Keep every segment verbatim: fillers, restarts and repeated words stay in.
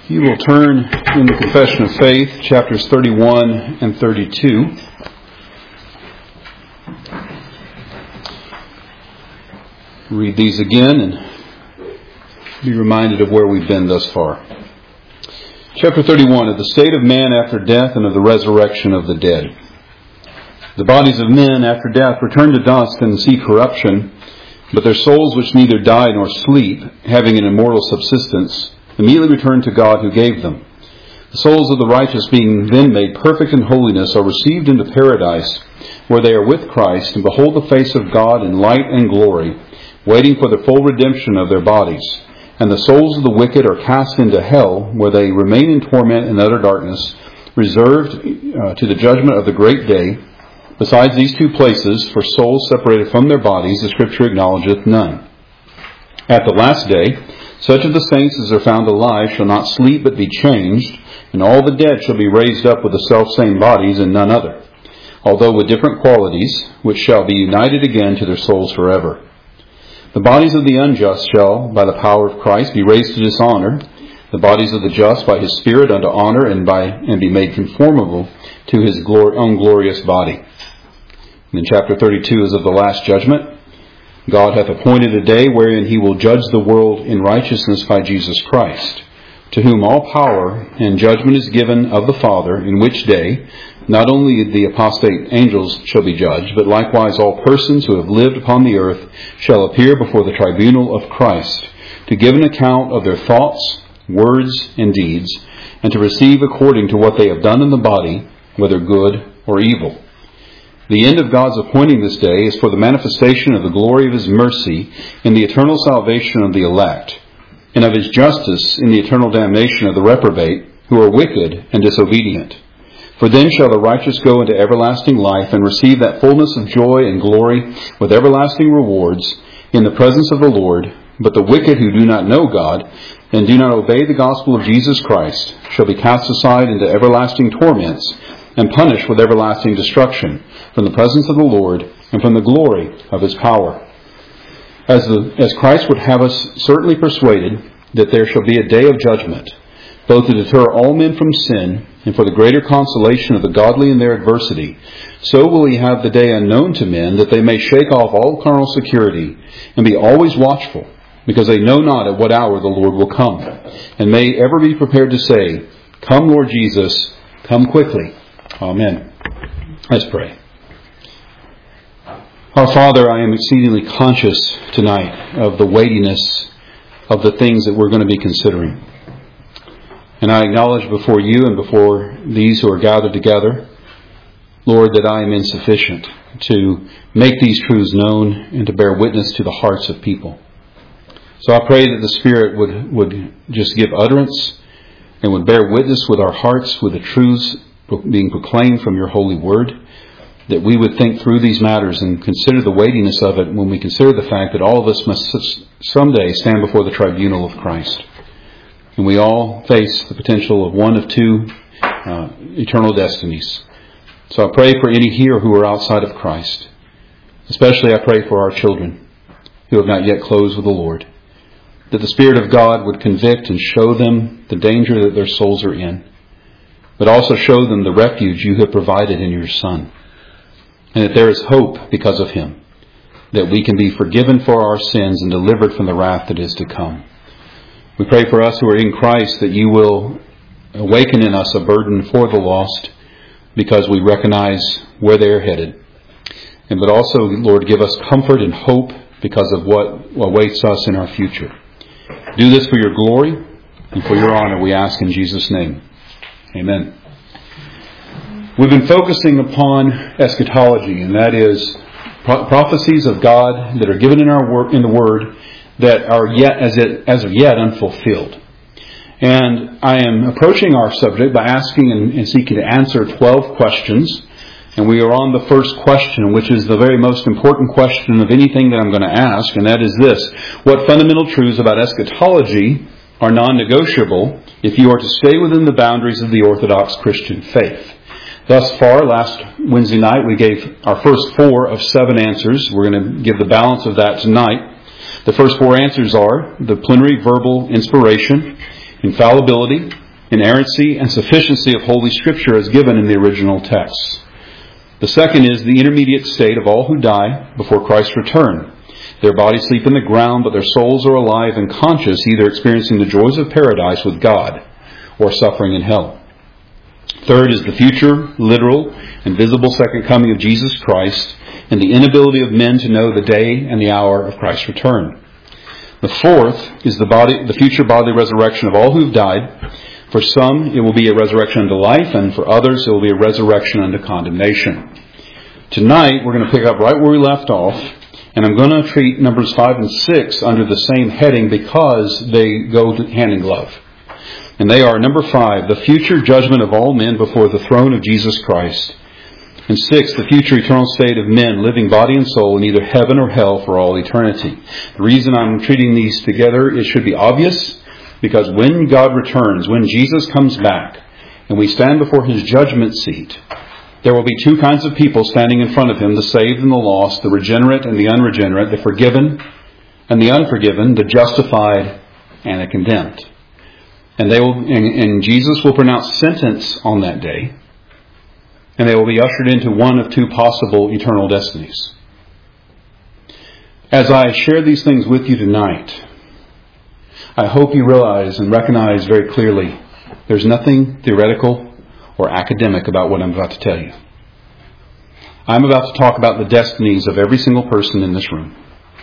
You will turn in the Confession of Faith, chapters thirty-one and thirty-two. Read these again and be reminded of where we've been thus far. Chapter thirty-one, of the state of man after death and of the resurrection of the dead. The bodies of men after death return to dust and see corruption, but their souls which neither die nor sleep, having an immortal subsistence, immediately return to God who gave them. The souls of the righteous, being then made perfect in holiness, are received into paradise, where they are with Christ, and behold the face of God in light and glory, waiting for the full redemption of their bodies. And the souls of the wicked are cast into hell, where they remain in torment and utter darkness, reserved uh, to the judgment of the great day. Besides these two places, for souls separated from their bodies, the Scripture acknowledgeth none. At the last day, such of the saints as are found alive shall not sleep but be changed, and all the dead shall be raised up with the selfsame bodies and none other, although with different qualities, which shall be united again to their souls forever. The bodies of the unjust shall, by the power of Christ, be raised to dishonor, the bodies of the just by His Spirit unto honor, and by and be made conformable to His glor- own glorious body. And then chapter thirty-two is of the last judgment. God hath appointed a day wherein He will judge the world in righteousness by Jesus Christ, to whom all power and judgment is given of the Father, in which day not only the apostate angels shall be judged, but likewise all persons who have lived upon the earth shall appear before the tribunal of Christ, to give an account of their thoughts, words, and deeds, and to receive according to what they have done in the body, whether good or evil. The end of God's appointing this day is for the manifestation of the glory of His mercy in the eternal salvation of the elect, and of His justice in the eternal damnation of the reprobate, who are wicked and disobedient. For then shall the righteous go into everlasting life and receive that fullness of joy and glory with everlasting rewards in the presence of the Lord. But the wicked who do not know God and do not obey the gospel of Jesus Christ shall be cast aside into everlasting torments and punished with everlasting destruction from the presence of the Lord and from the glory of His power. As, the, as Christ would have us certainly persuaded that there shall be a day of judgment, both to deter all men from sin and for the greater consolation of the godly in their adversity, so will He have the day unknown to men, that they may shake off all carnal security and be always watchful, because they know not at what hour the Lord will come, and may ever be prepared to say, Come, Lord Jesus, come quickly. Amen. Let's pray. Our Father, I am exceedingly conscious tonight of the weightiness of the things that we're going to be considering. And I acknowledge before you and before these who are gathered together, Lord, that I am insufficient to make these truths known and to bear witness to the hearts of people. So I pray that the Spirit would, would just give utterance and would bear witness with our hearts with the truths being proclaimed from your holy word, that we would think through these matters and consider the weightiness of it when we consider the fact that all of us must someday stand before the tribunal of Christ. And we all face the potential of one of two uh, eternal destinies. So I pray for any here who are outside of Christ. Especially I pray for our children who have not yet closed with the Lord, that the Spirit of God would convict and show them the danger that their souls are in, but also show them the refuge you have provided in your Son, and that there is hope because of Him, that we can be forgiven for our sins and delivered from the wrath that is to come. We pray for us who are in Christ that you will awaken in us a burden for the lost, because we recognize where they are headed. And but also, Lord, give us comfort and hope because of what awaits us in our future. Do this for your glory and for your honor, we ask in Jesus' name. Amen. We've been focusing upon eschatology, and that is pro- prophecies of God that are given in our wor- in the Word that are yet as it, as of yet unfulfilled. And I am approaching our subject by asking and, and seeking to answer twelve questions. And we are on the first question, which is the very most important question of anything that I'm going to ask, and that is this: what fundamental truths about eschatology are non-negotiable if you are to stay within the boundaries of the Orthodox Christian faith? Thus far, last Wednesday night, we gave our first four of seven answers. We're going to give the balance of that tonight. The first four answers are the plenary verbal inspiration, infallibility, inerrancy, and sufficiency of Holy Scripture as given in the original text. The second is the intermediate state of all who die before Christ's return. Their bodies sleep in the ground, but their souls are alive and conscious, either experiencing the joys of paradise with God or suffering in hell. Third is the future, literal, and visible second coming of Jesus Christ and the inability of men to know the day and the hour of Christ's return. The fourth is the body, the future bodily resurrection of all who have died. For some, it will be a resurrection unto life, and for others, it will be a resurrection unto condemnation. Tonight, we're going to pick up right where we left off, and I'm going to treat Numbers five and six under the same heading because they go hand in glove. And they are, number five, the future judgment of all men before the throne of Jesus Christ. And six, the future eternal state of men living body and soul in either heaven or hell for all eternity. The reason I'm treating these together, it should be obvious. Because when God returns, when Jesus comes back, and we stand before His judgment seat, there will be two kinds of people standing in front of Him, the saved and the lost, the regenerate and the unregenerate, the forgiven and the unforgiven, the justified and the condemned. And they will, and, and Jesus will pronounce sentence on that day, and they will be ushered into one of two possible eternal destinies. As I share these things with you tonight, I hope you realize and recognize very clearly there's nothing theoretical or academic about what I'm about to tell you. I'm about to talk about the destinies of every single person in this room.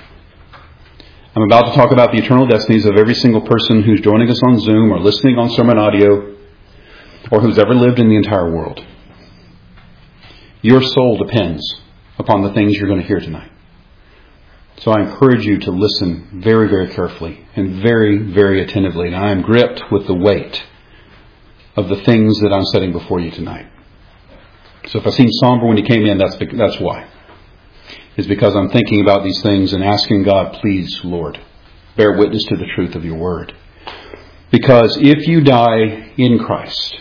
I'm about to talk about the eternal destinies of every single person who's joining us on Zoom or listening on sermon audio or who's ever lived in the entire world. Your soul depends upon the things you're going to hear tonight. So I encourage you to listen very, very carefully and very, very attentively. And I am gripped with the weight of the things that I'm setting before you tonight. So if I seem somber when you came in, that's that's why. It's because I'm thinking about these things and asking God, please, Lord, bear witness to the truth of your word. Because if you die in Christ,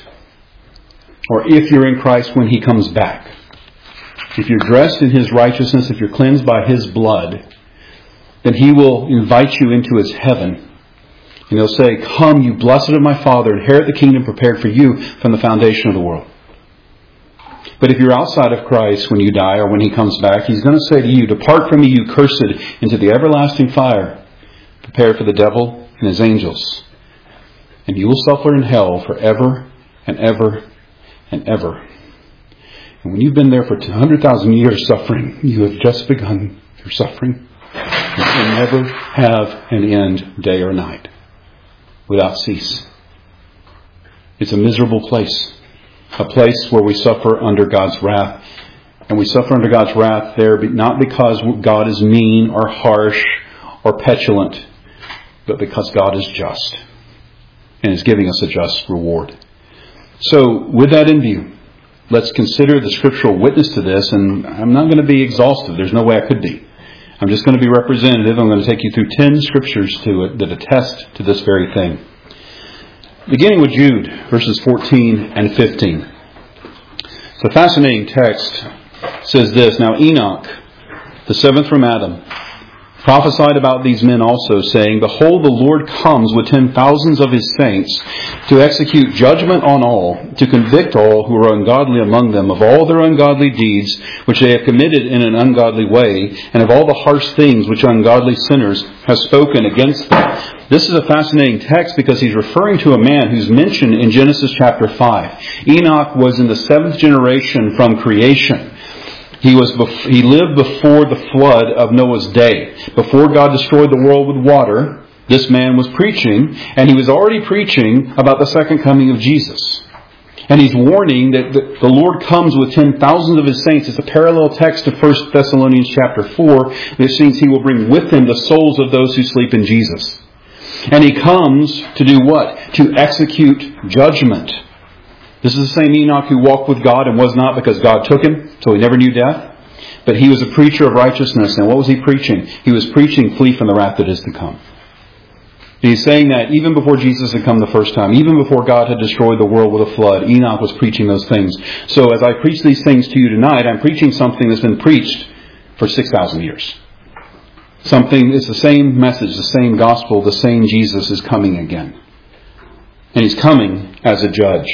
or if you're in Christ when He comes back, if you're dressed in His righteousness, if you're cleansed by His blood, then He will invite you into His heaven. And He'll say, come, you blessed of my Father, inherit the kingdom prepared for you from the foundation of the world. But if you're outside of Christ when you die or when He comes back, He's going to say to you, depart from me, you cursed, into the everlasting fire, prepared for the devil and his angels. And you will suffer in hell forever and ever and ever. And when you've been there for one hundred thousand years suffering, you have just begun your suffering. It will never have an end, day or night, without cease. It's a miserable place. A place where we suffer under God's wrath. And we suffer under God's wrath there not because God is mean or harsh or petulant, but because God is just and is giving us a just reward. So, with that in view, let's consider the scriptural witness to this. And I'm not going to be exhaustive. There's no way I could be. I'm just going to be representative. I'm going to take you through ten scriptures to it that attest to this very thing. Beginning with Jude, verses fourteen and fifteen. It's a fascinating text. It says this, now Enoch, the seventh from Adam, prophesied about these men also, saying, behold, the Lord comes with ten thousands of His saints to execute judgment on all, to convict all who are ungodly among them of all their ungodly deeds which they have committed in an ungodly way, and of all the harsh things which ungodly sinners have spoken against them. This is a fascinating text because he's referring to a man who's mentioned in Genesis chapter five. Enoch was in the seventh generation from creation. He was he lived before the flood of Noah's day. Before God destroyed the world with water, this man was preaching, and he was already preaching about the second coming of Jesus. And he's warning that the Lord comes with ten thousands of His saints. It's a parallel text to First Thessalonians chapter four. This means He will bring with Him the souls of those who sleep in Jesus. And He comes to do what? To execute judgment. This is the same Enoch who walked with God and was not because God took him, so he never knew death. But he was a preacher of righteousness. And what was he preaching? He was preaching, flee from the wrath that is to come. And he's saying that even before Jesus had come the first time, even before God had destroyed the world with a flood, Enoch was preaching those things. So as I preach these things to you tonight, I'm preaching something that's been preached for six thousand years. Something, it's the same message, the same gospel, the same Jesus is coming again. And He's coming as a judge.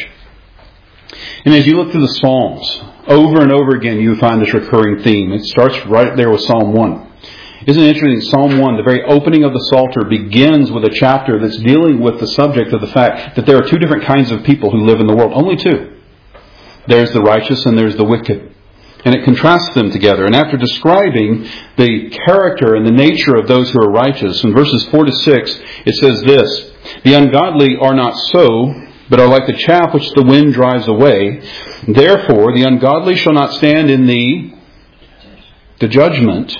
And as you look through the Psalms, over and over again you find this recurring theme. It starts right there with Psalm one. Isn't it interesting? Psalm one, the very opening of the Psalter, begins with a chapter that's dealing with the subject of the fact that there are two different kinds of people who live in the world. Only two. There's the righteous and there's the wicked. And it contrasts them together. And after describing the character and the nature of those who are righteous, in verses four to six, it says this: "The ungodly are not so, but are like the chaff which the wind drives away. Therefore, the ungodly shall not stand in the, the judgment,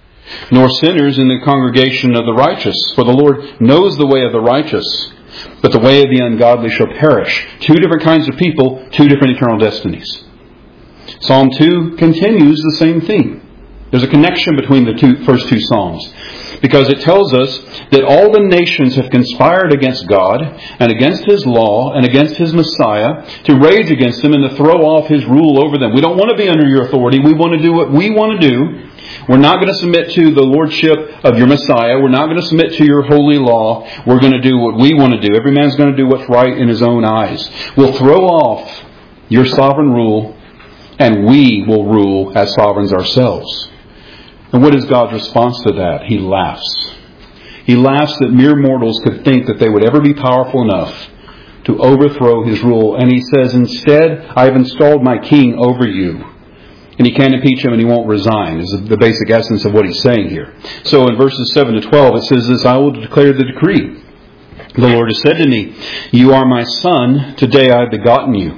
nor sinners in the congregation of the righteous. For the Lord knows the way of the righteous, but the way of the ungodly shall perish." Two different kinds of people, two different eternal destinies. Psalm two continues the same theme. There's a connection between the two, first two Psalms, because it tells us that all the nations have conspired against God and against His law and against His Messiah to rage against Him and to throw off His rule over them. We don't want to be under your authority. We want to do what we want to do. We're not going to submit to the lordship of your Messiah. We're not going to submit to your holy law. We're going to do what we want to do. Every man's going to do what's right in his own eyes. We'll throw off your sovereign rule, and we will rule as sovereigns ourselves. And what is God's response to that? He laughs. He laughs that mere mortals could think that they would ever be powerful enough to overthrow His rule. And He says, "Instead, I have installed my king over you. And He can't impeach him and He won't resign," is the basic essence of what He's saying here. So in verses seven to twelve, it says this: "I will declare the decree. The Lord has said to me, you are my son. Today I have begotten you.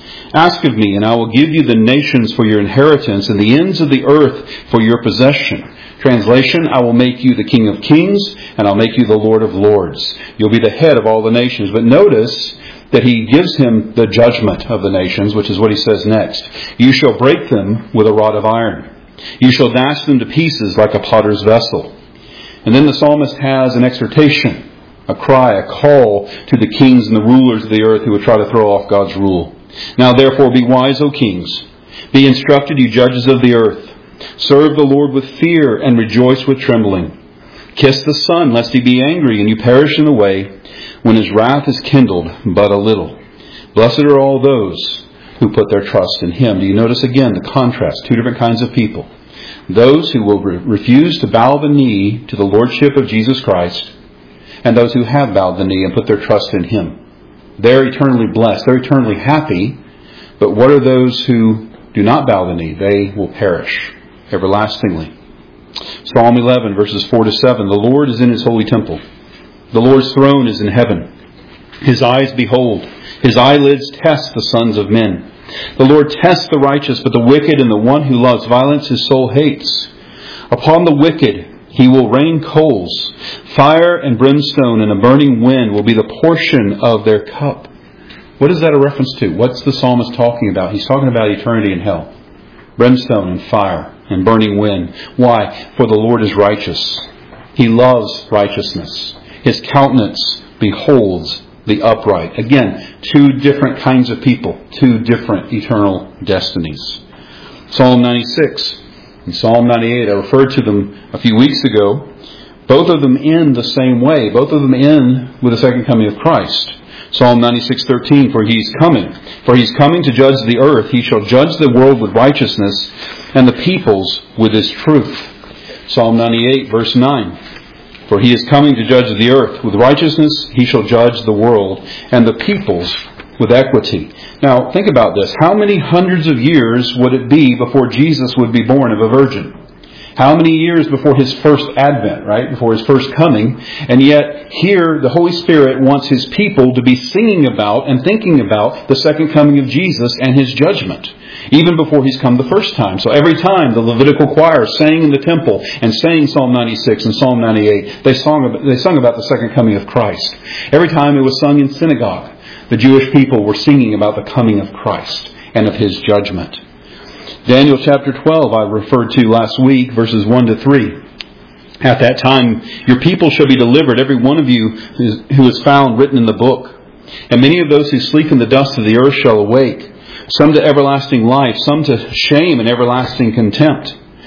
Ask of me, and I will give you the nations for your inheritance and the ends of the earth for your possession." Translation: I will make you the King of Kings, and I'll make you the Lord of Lords. You'll be the head of all the nations. But notice that He gives him the judgment of the nations, which is what He says next. "You shall break them with a rod of iron. You shall dash them to pieces like a potter's vessel." And then the psalmist has an exhortation, a cry, a call to the kings and the rulers of the earth who would try to throw off God's rule. "Now therefore be wise, O kings. Be instructed, you judges of the earth. Serve the Lord with fear and rejoice with trembling. Kiss the Son, lest He be angry and you perish in the way, when His wrath is kindled but a little. Blessed are all those who put their trust in Him." Do you notice again the contrast? Two different kinds of people. Those who will re- refuse to bow the knee to the Lordship of Jesus Christ, and those who have bowed the knee and put their trust in Him. They're eternally blessed. They're eternally happy. But what are those who do not bow the knee? They will perish everlastingly. Psalm eleven, verses four to seven. "The Lord is in His holy temple. The Lord's throne is in heaven. His eyes behold. His eyelids test the sons of men. The Lord tests the righteous, but the wicked and the one who loves violence His soul hates. Upon the wicked He will rain coals. Fire and brimstone and a burning wind will be the portion of their cup." What is that a reference to? What's the psalmist talking about? He's talking about eternity in hell. Brimstone and fire and burning wind. Why? For the Lord is righteous. He loves righteousness. His countenance beholds the upright. Again, two different kinds of people. Two different eternal destinies. Psalm ninety-six and Psalm ninety-eight. I referred to them a few weeks ago. Both of them end the same way. Both of them end with the second coming of Christ. Psalm ninety-six thirteen, "For He is coming. For He is coming to judge the earth. He shall judge the world with righteousness and the peoples with His truth." Psalm ninety-eight, verse nine. "For He is coming to judge the earth. With righteousness He shall judge the world, and the peoples with equity." Now, think about this. How many hundreds of years would it be before Jesus would be born of a virgin? How many years before His first advent, right? Before His first coming. And yet, here, the Holy Spirit wants His people to be singing about and thinking about the second coming of Jesus and His judgment, even before He's come the first time. So every time the Levitical choir sang in the temple and sang Psalm ninety-six and Psalm ninety-eight, they sung about, they sung about the second coming of Christ. Every time it was sung in synagogue, the Jewish people were singing about the coming of Christ and of His judgment. Daniel chapter twelve, I referred to last week, verses one to three. "At that time, your people shall be delivered, every one of you who is found written in the book. And many of those who sleep in the dust of the earth shall awake, some to everlasting life, some to shame and everlasting contempt.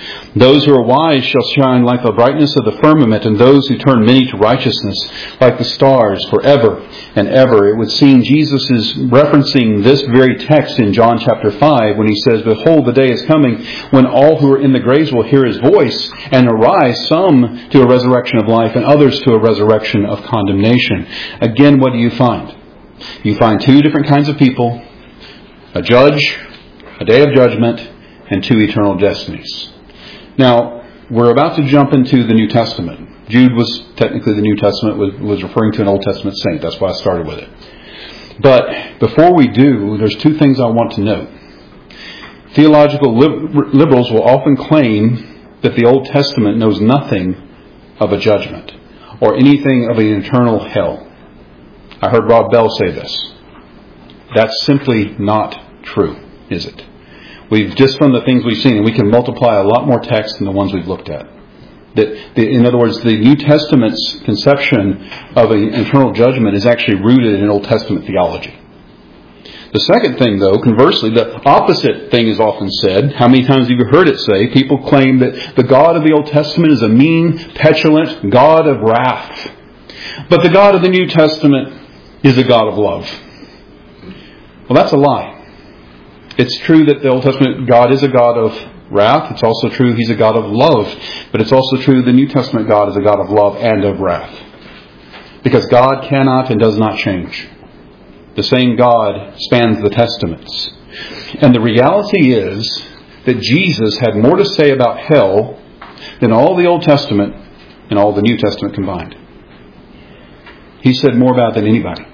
Those who are wise shall shine like the brightness of the firmament, and those who turn many to righteousness like the stars forever and ever. It would seem Jesus is referencing this very text in John chapter five when he says, Behold, the day is coming when all who are in the graves will hear his voice and arise, some to a resurrection of life and others to a resurrection of condemnation. Again, what do you find? You find two different kinds of people, a judge, a day of judgment, and two eternal destinies. Now, we're about to jump into the New Testament. Jude was technically the New Testament, was, was referring to an Old Testament saint. That's why I started with it. But before we do, there's two things I want to note. Theological li- liberals will often claim that the Old Testament knows nothing of a judgment or anything of an eternal hell. I heard Rob Bell say this. That's simply not true, is it? We've just from the things we've seen, and we can multiply a lot more text than the ones we've looked at. That, the, in other words, the New Testament's conception of an eternal judgment is actually rooted in Old Testament theology. The second thing, though, conversely, the opposite thing is often said. How many times have you heard it say? People claim that the God of the Old Testament is a mean, petulant God of wrath. But the God of the New Testament is a God of love. Well, that's a lie. It's true that the Old Testament God is a God of wrath. It's also true He's a God of love. But it's also true the New Testament God is a God of love and of wrath. Because God cannot and does not change. The same God spans the Testaments. And the reality is that Jesus had more to say about hell than all the Old Testament and all the New Testament combined. He said more about it than anybody.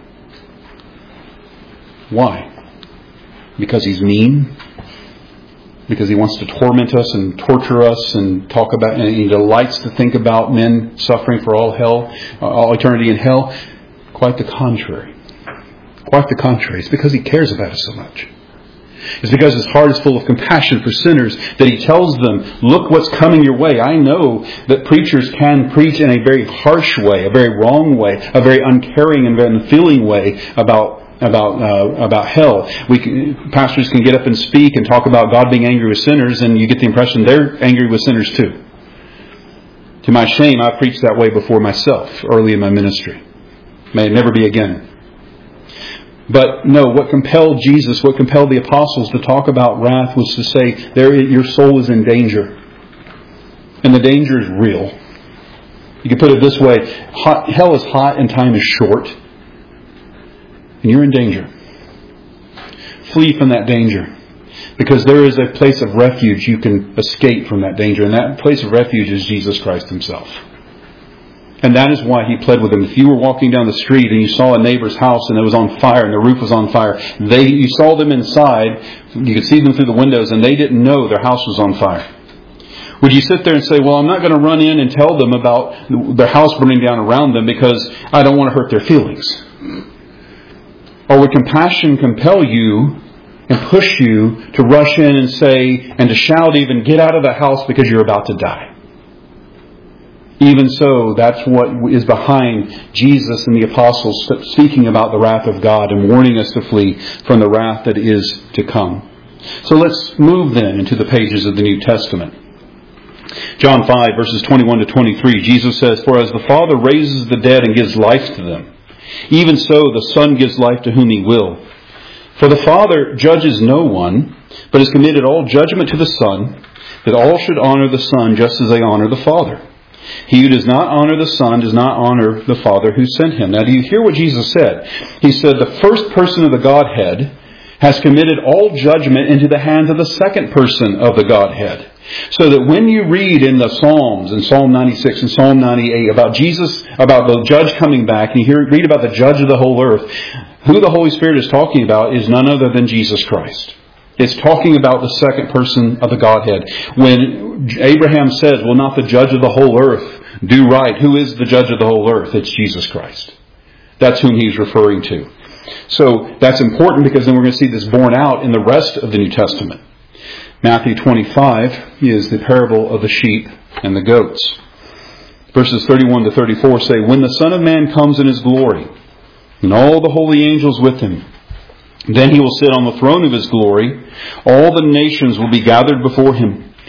Why? Because He's mean? Because He wants to torment us and torture us and talk about, and He delights to think about men suffering for all hell, all eternity in hell? Quite the contrary. Quite the contrary. It's because He cares about us so much. It's because His heart is full of compassion for sinners that He tells them, look what's coming your way. I know that preachers can preach in a very harsh way, a very wrong way, a very uncaring and very unfeeling way about about uh, about hell. We can, pastors can get up and speak and talk about God being angry with sinners, and you get the impression they're angry with sinners too. To my shame, I preached that way before myself, early in my ministry. May it never be again. But no, what compelled Jesus, what compelled the apostles to talk about wrath was to say, there, your soul is in danger. And the danger is real. You can put it this way, hot, hell is hot and time is short. And you're in danger. Flee from that danger. Because there is a place of refuge you can escape from that danger. And that place of refuge is Jesus Christ Himself. And that is why He pled with them. If you were walking down the street and you saw a neighbor's house and it was on fire and the roof was on fire, they you saw them inside, you could see them through the windows, and they didn't know their house was on fire. Would you sit there and say, well, I'm not going to run in and tell them about their house burning down around them because I don't want to hurt their feelings? Or would compassion compel you and push you to rush in and say, and to shout even, get out of the house because you're about to die? Even so, that's what is behind Jesus and the apostles speaking about the wrath of God and warning us to flee from the wrath that is to come. So let's move then into the pages of the New Testament. John five, verses twenty-one to twenty-three, Jesus says, For as the Father raises the dead and gives life to them, even so the Son gives life to whom He will. For the Father judges no one, but has committed all judgment to the Son, that all should honor the Son just as they honor the Father. He who does not honor the Son does not honor the Father who sent Him. Now, do you hear what Jesus said? He said the first person of the Godhead has committed all judgment into the hands of the second person of the Godhead. So that when you read in the Psalms, in Psalm ninety-six and Psalm ninety-eight, about Jesus, about the judge coming back, and you hear, read about the judge of the whole earth, who the Holy Spirit is talking about is none other than Jesus Christ. It's talking about the second person of the Godhead. When Abraham says, will not the judge of the whole earth do right? Who is the judge of the whole earth? It's Jesus Christ. That's whom he's referring to. So that's important because then we're going to see this borne out in the rest of the New Testament. Matthew twenty-five is the parable of the sheep and the goats. Verses thirty-one to thirty-four say, When the Son of Man comes in His glory, and all the holy angels with Him, then He will sit on the throne of His glory. All the nations will be gathered before Him,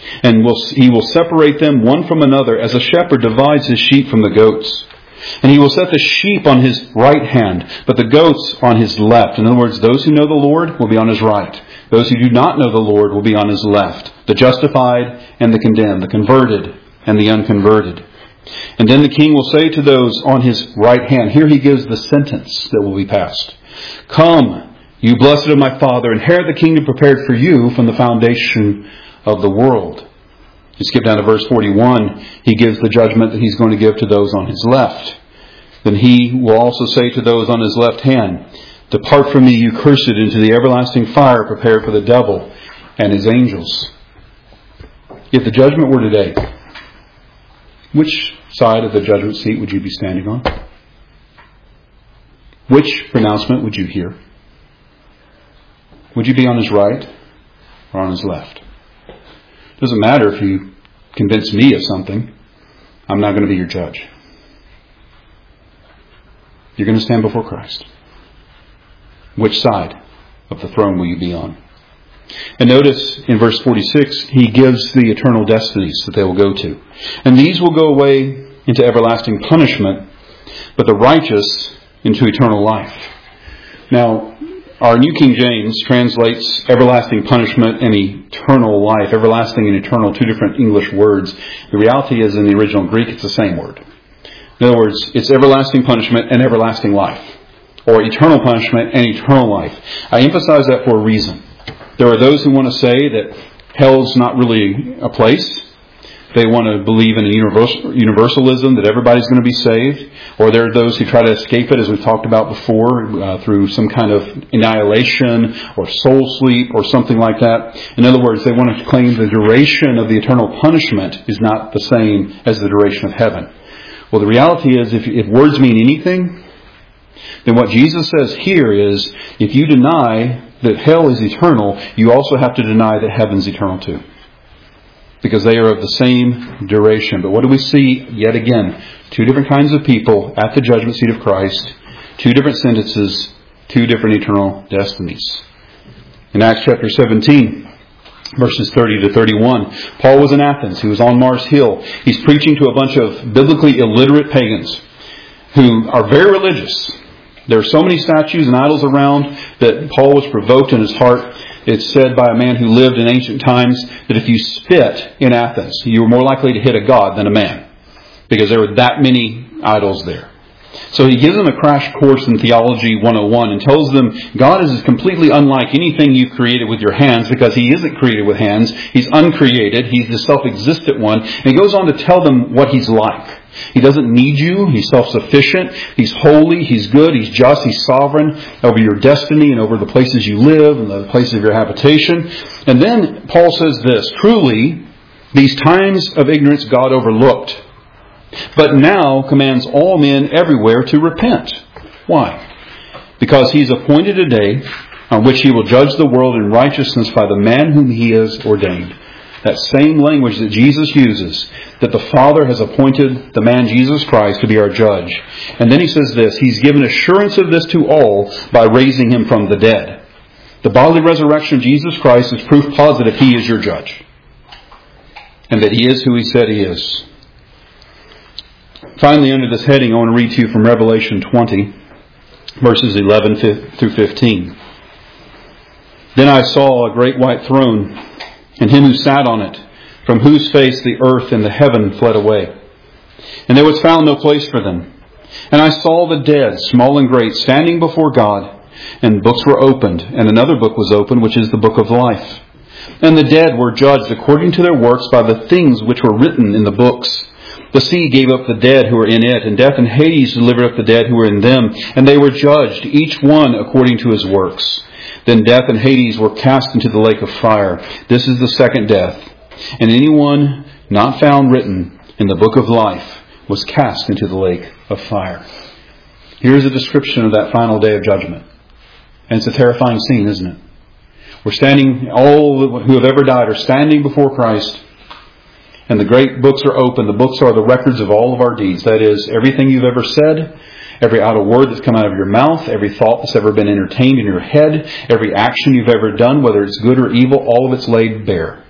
And will, he will separate them one from another as a shepherd divides his sheep from the goats. And he will set the sheep on his right hand, but the goats on his left. In other words, those who know the Lord will be on his right. Those who do not know the Lord will be on his left. The justified and the condemned, the converted and the unconverted. And then the king will say to those on his right hand, here he gives the sentence that will be passed. Come, you blessed of my Father, inherit the kingdom prepared for you from the foundation of the world. You skip down to verse forty-one. He gives the judgment that he's going to give to those on his left. Then he will also say to those on his left hand, depart from me, you cursed, into the everlasting fire prepared for the devil and his angels. If the judgment were today, which side of the judgment seat would you be standing on? Which pronouncement would you hear? Would you be on his right or on his left? It doesn't matter if you convince me of something. I'm not going to be your judge. You're going to stand before Christ. Which side of the throne will you be on? And notice in verse forty-six, he gives the eternal destinies that they will go to. And these will go away into everlasting punishment, but the righteous into eternal life. Now, our New King James translates everlasting punishment and eternal life. Everlasting and eternal, two different English words. The reality is in the original Greek, it's the same word. In other words, it's everlasting punishment and everlasting life. Or eternal punishment and eternal life. I emphasize that for a reason. There are those who want to say that hell's not really a place. They want to believe in a universal, universalism, that everybody's going to be saved. Or there are those who try to escape it, as we've talked about before, uh, through some kind of annihilation or soul sleep or something like that. In other words, they want to claim the duration of the eternal punishment is not the same as the duration of heaven. Well, the reality is, if, if words mean anything, then what Jesus says here is, if you deny that hell is eternal, you also have to deny that heaven's eternal too. Because they are of the same duration. But what do we see yet again? Two different kinds of people at the judgment seat of Christ. Two different sentences. Two different eternal destinies. In Acts chapter seventeen, verses thirty to thirty-one, Paul was in Athens. He was on Mars Hill. He's preaching to a bunch of biblically illiterate pagans who are very religious. There are so many statues and idols around that Paul was provoked in his heart. It's said by a man who lived in ancient times that if you spit in Athens, you were more likely to hit a god than a man, because there were that many idols there. So he gives them a crash course in Theology one oh one and tells them God is completely unlike anything you've created with your hands, because He isn't created with hands. He's uncreated. He's the self-existent one. And he goes on to tell them what He's like. He doesn't need you. He's self-sufficient. He's holy. He's good. He's just. He's sovereign over your destiny and over the places you live and the places of your habitation. And then Paul says this, truly, these times of ignorance God overlooked, but now commands all men everywhere to repent. Why? Because He's appointed a day on which He will judge the world in righteousness by the man whom He has ordained. That same language that Jesus uses, that the Father has appointed the man Jesus Christ to be our judge. And then He says this, He's given assurance of this to all by raising Him from the dead. The bodily resurrection of Jesus Christ is proof positive He is your judge. And that He is who He said He is. Finally, under this heading, I want to read to you from Revelation twenty, verses eleven through fifteen. Then I saw a great white throne, and Him who sat on it, from whose face the earth and the heaven fled away. And there was found no place for them. And I saw the dead, small and great, standing before God, and books were opened, and another book was opened, which is the book of life. And the dead were judged according to their works by the things which were written in the books. The sea gave up the dead who were in it, and death and Hades delivered up the dead who were in them, and they were judged, each one according to his works. Then death and Hades were cast into the lake of fire. This is the second death. And anyone not found written in the book of life was cast into the lake of fire. Here's a description of that final day of judgment. And it's a terrifying scene, isn't it? We're standing, all who have ever died are standing before Christ. And the great books are open. The books are the records of all of our deeds. That is, everything you've ever said, every idle word that's come out of your mouth, every thought that's ever been entertained in your head, every action you've ever done, whether it's good or evil, all of it's laid bare.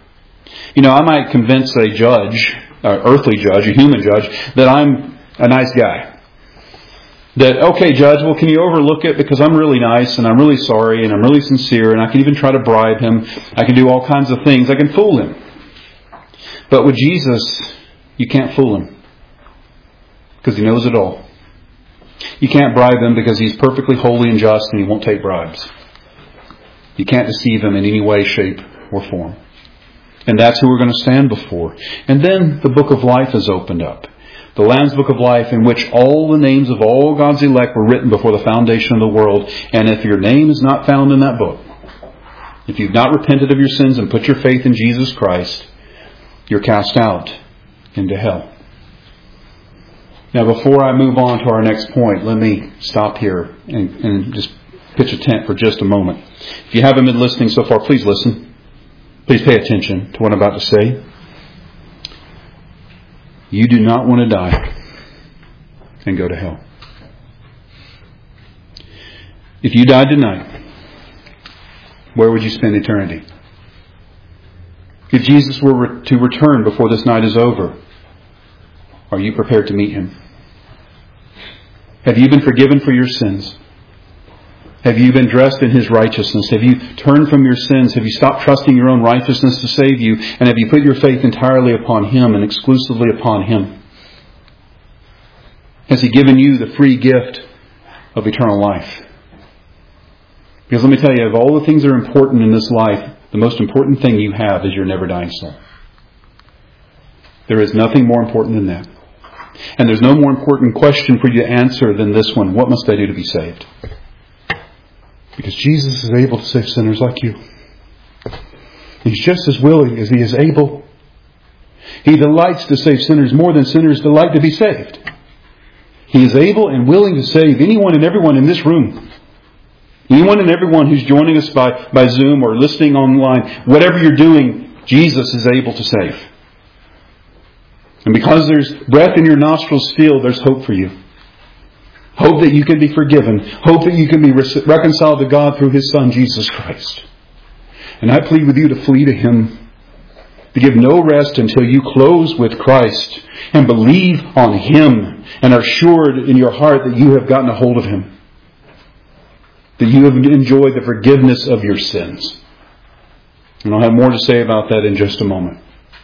You know, I might convince a judge, an earthly judge, a human judge, that I'm a nice guy. That, okay, judge, well, can you overlook it because I'm really nice and I'm really sorry and I'm really sincere and I can even try to bribe him. I can do all kinds of things. I can fool him. But with Jesus, you can't fool him because he knows it all. You can't bribe him because he's perfectly holy and just and he won't take bribes. You can't deceive him in any way, shape, or form. And that's who we're going to stand before. And then the book of life is opened up. The Lamb's Book of Life, in which all the names of all God's elect were written before the foundation of the world. And if your name is not found in that book, if you've not repented of your sins and put your faith in Jesus Christ, you're cast out into hell. Now, before I move on to our next point, let me stop here and, and just pitch a tent for just a moment. If you haven't been listening so far, please listen. Please pay attention to what I'm about to say. You do not want to die and go to hell. If you died tonight, where would you spend eternity? If Jesus were to return before this night is over, are you prepared to meet Him? Have you been forgiven for your sins? Have you been dressed in His righteousness? Have you turned from your sins? Have you stopped trusting your own righteousness to save you? And have you put your faith entirely upon Him and exclusively upon Him? Has He given you the free gift of eternal life? Because let me tell you, of all the things that are important in this life, the most important thing you have is your never-dying soul. There is nothing more important than that. And there's no more important question for you to answer than this one. What must I do to be saved? Because Jesus is able to save sinners like you. He's just as willing as He is able. He delights to save sinners more than sinners delight to be saved. He is able and willing to save anyone and everyone in this room. Anyone and everyone who's joining us by, by Zoom or listening online. Whatever you're doing, Jesus is able to save. And because there's breath in your nostrils still, there's hope for you. Hope that you can be forgiven. Hope that you can be reconciled to God through His Son, Jesus Christ. And I plead with you to flee to Him. To give no rest until you close with Christ and believe on Him and are assured in your heart that you have gotten a hold of Him. That you have enjoyed the forgiveness of your sins. And I'll have more to say about that in just a moment.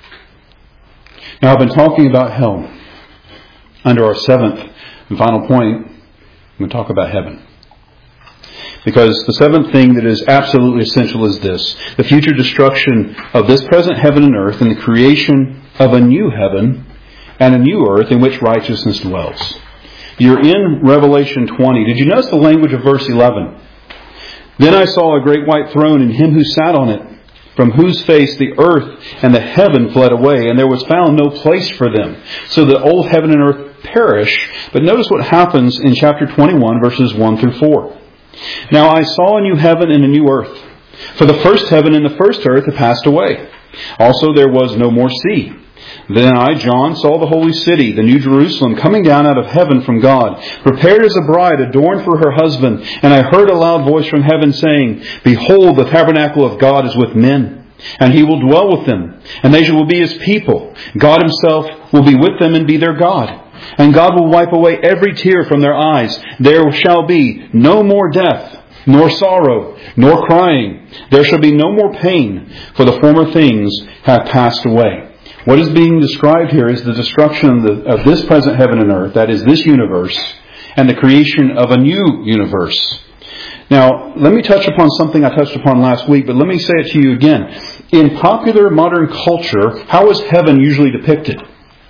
Now, I've been talking about hell. Under our seventh and final point, I'm going to talk about heaven. Because the seventh thing that is absolutely essential is this. The future destruction of this present heaven and earth and the creation of a new heaven and a new earth in which righteousness dwells. You're in Revelation twenty. Did you notice the language of verse eleven? Then I saw a great white throne and Him who sat on it, from whose face the earth and the heaven fled away, and there was found no place for them. So the old heaven and earth perish. But notice what happens in chapter twenty-one, verses one through four. Now I saw a new heaven and a new earth. For the first heaven and the first earth had passed away. Also there was no more sea. Then I, John, saw the holy city, the new Jerusalem, coming down out of heaven from God, prepared as a bride adorned for her husband. And I heard a loud voice from heaven saying, Behold, the tabernacle of God is with men, and He will dwell with them, and they will be His people. God Himself will be with them and be their God. And God will wipe away every tear from their eyes. There shall be no more death, nor sorrow, nor crying. There shall be no more pain, for the former things have passed away. What is being described here is the destruction of, the, of this present heaven and earth, that is this universe, and the creation of a new universe. Now, let me touch upon something I touched upon last week, but let me say it to you again. In popular modern culture, how is heaven usually depicted?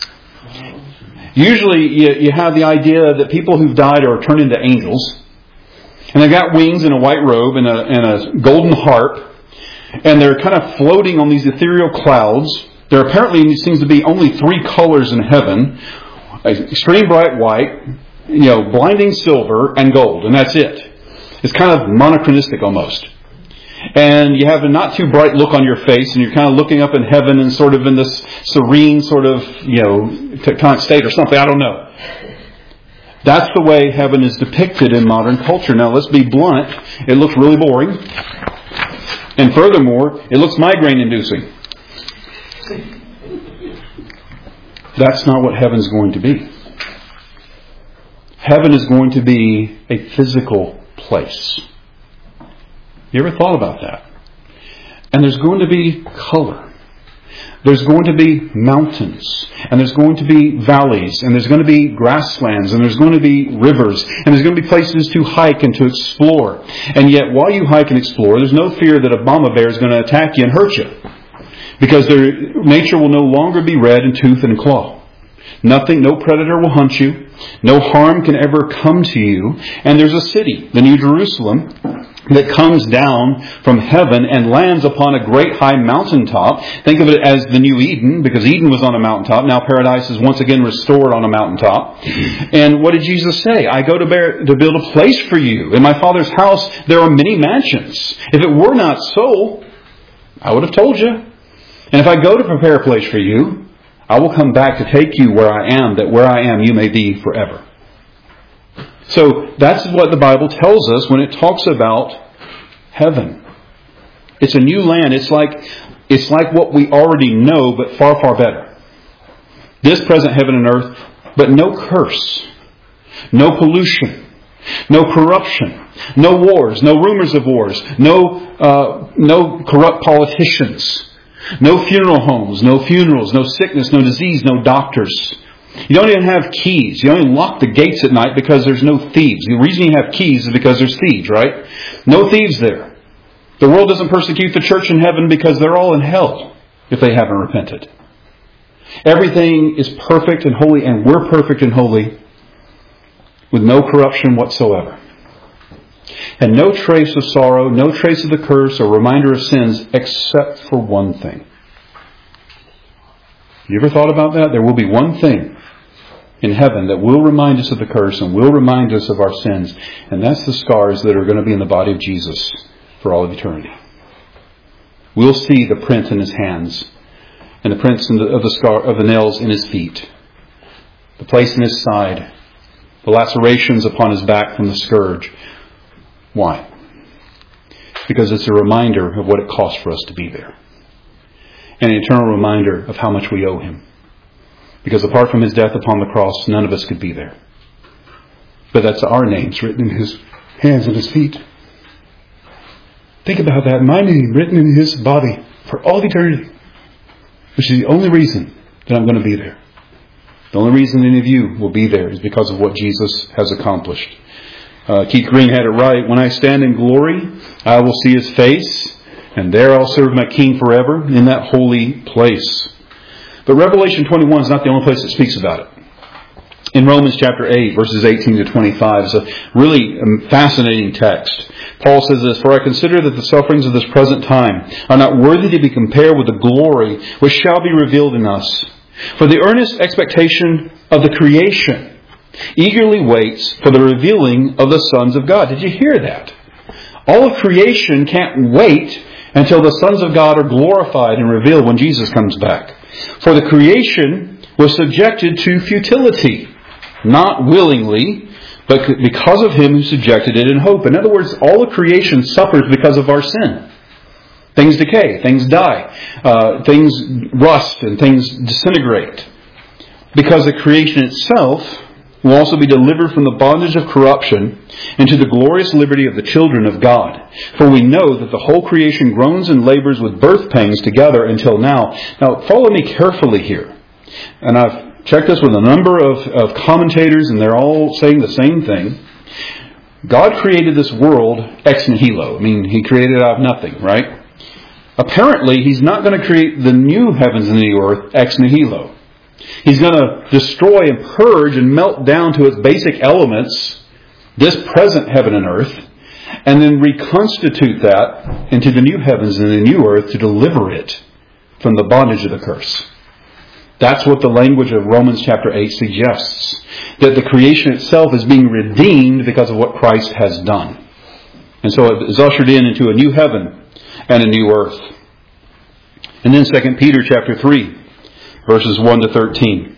Usually you, you have the idea that people who've died are turned into angels. And they've got wings and a white robe and a, and a golden harp. And they're kind of floating on these ethereal clouds. There apparently seems to be only three colors in heaven. Extreme bright white, you know, blinding silver, and gold. And that's it. It's kind of monochronistic almost. And you have a not too bright look on your face, and you're kind of looking up in heaven and sort of in this serene sort of, you know, tectonic state or something. I don't know. That's the way heaven is depicted in modern culture. Now, let's be blunt. It looks really boring. And furthermore, it looks migraine-inducing. That's not what heaven's going to be. Heaven is going to be a physical place. You ever thought about that? And there's going to be color. There's going to be mountains, and there's going to be valleys, and there's going to be grasslands, and there's going to be rivers, and there's going to be places to hike and to explore. And yet, while you hike and explore, there's no fear that a mama bear is going to attack you and hurt you. Because their nature will no longer be red in tooth and claw. Nothing, no predator will hunt you. No harm can ever come to you. And there's a city, the New Jerusalem, that comes down from heaven and lands upon a great high mountaintop. Think of it as the New Eden, because Eden was on a mountaintop. Now paradise is once again restored on a mountaintop. And what did Jesus say? I go to, bear, to build a place for you. In my Father's house there are many mansions. If it were not so, I would have told you. And if I go to prepare a place for you, I will come back to take you where I am, that where I am you may be forever. So that's what the Bible tells us when it talks about heaven. It's a new land. It's like, it's like what we already know, but far, far better. This present heaven and earth, but no curse, no pollution, no corruption, no wars, no rumors of wars, no uh, no corrupt politicians, no funeral homes, no funerals, no sickness, no disease, no doctors. You don't even have keys. You don't even lock the gates at night because there's no thieves. The reason you have keys is because there's thieves, right? No thieves there. The world doesn't persecute the church in heaven because they're all in hell if they haven't repented. Everything is perfect and holy, and we're perfect and holy with no corruption whatsoever. And no trace of sorrow, no trace of the curse or reminder of sins except for one thing. You ever thought about that? There will be one thing in heaven that will remind us of the curse and will remind us of our sins. And that's the scars that are going to be in the body of Jesus for all of eternity. We'll see the print in His hands and the prints of the scar of the nails in His feet, the place in His side, the lacerations upon His back from the scourge. Why? Because it's a reminder of what it cost for us to be there. And an eternal reminder of how much we owe Him. Because apart from His death upon the cross, none of us could be there. But that's our names written in His hands and His feet. Think about that. My name written in His body for all eternity. Which is the only reason that I'm going to be there. The only reason any of you will be there is because of what Jesus has accomplished. Uh, Keith Green had it right. When I stand in glory, I will see His face, and there I'll serve my King forever in that holy place. But Revelation twenty-one is not the only place that speaks about it. In Romans chapter eight, verses eighteen to twenty-five, is a really fascinating text. Paul says this, "For I consider that the sufferings of this present time are not worthy to be compared with the glory which shall be revealed in us. For the earnest expectation of the creation eagerly waits for the revealing of the sons of God." Did you hear that? All of creation can't wait until the sons of God are glorified and revealed when Jesus comes back. For the creation was subjected to futility, not willingly, but because of Him who subjected it in hope. In other words, all of creation suffers because of our sin. Things decay, things die, uh, things rust, and things disintegrate. Because the creation itself will also be delivered from the bondage of corruption into the glorious liberty of the children of God. For we know that the whole creation groans and labors with birth pangs together until now. Now, follow me carefully here. And I've checked this with a number of, of commentators, and they're all saying the same thing. God created this world ex nihilo. I mean, He created it out of nothing, right? Apparently, He's not going to create the new heavens and the new earth ex nihilo. He's going to destroy and purge and melt down to its basic elements this present heaven and earth, and then reconstitute that into the new heavens and the new earth to deliver it from the bondage of the curse. That's what the language of Romans chapter eight suggests. That the creation itself is being redeemed because of what Christ has done. And so it is ushered in into a new heaven and a new earth. And then Second Peter chapter three. Verses one to thirteen.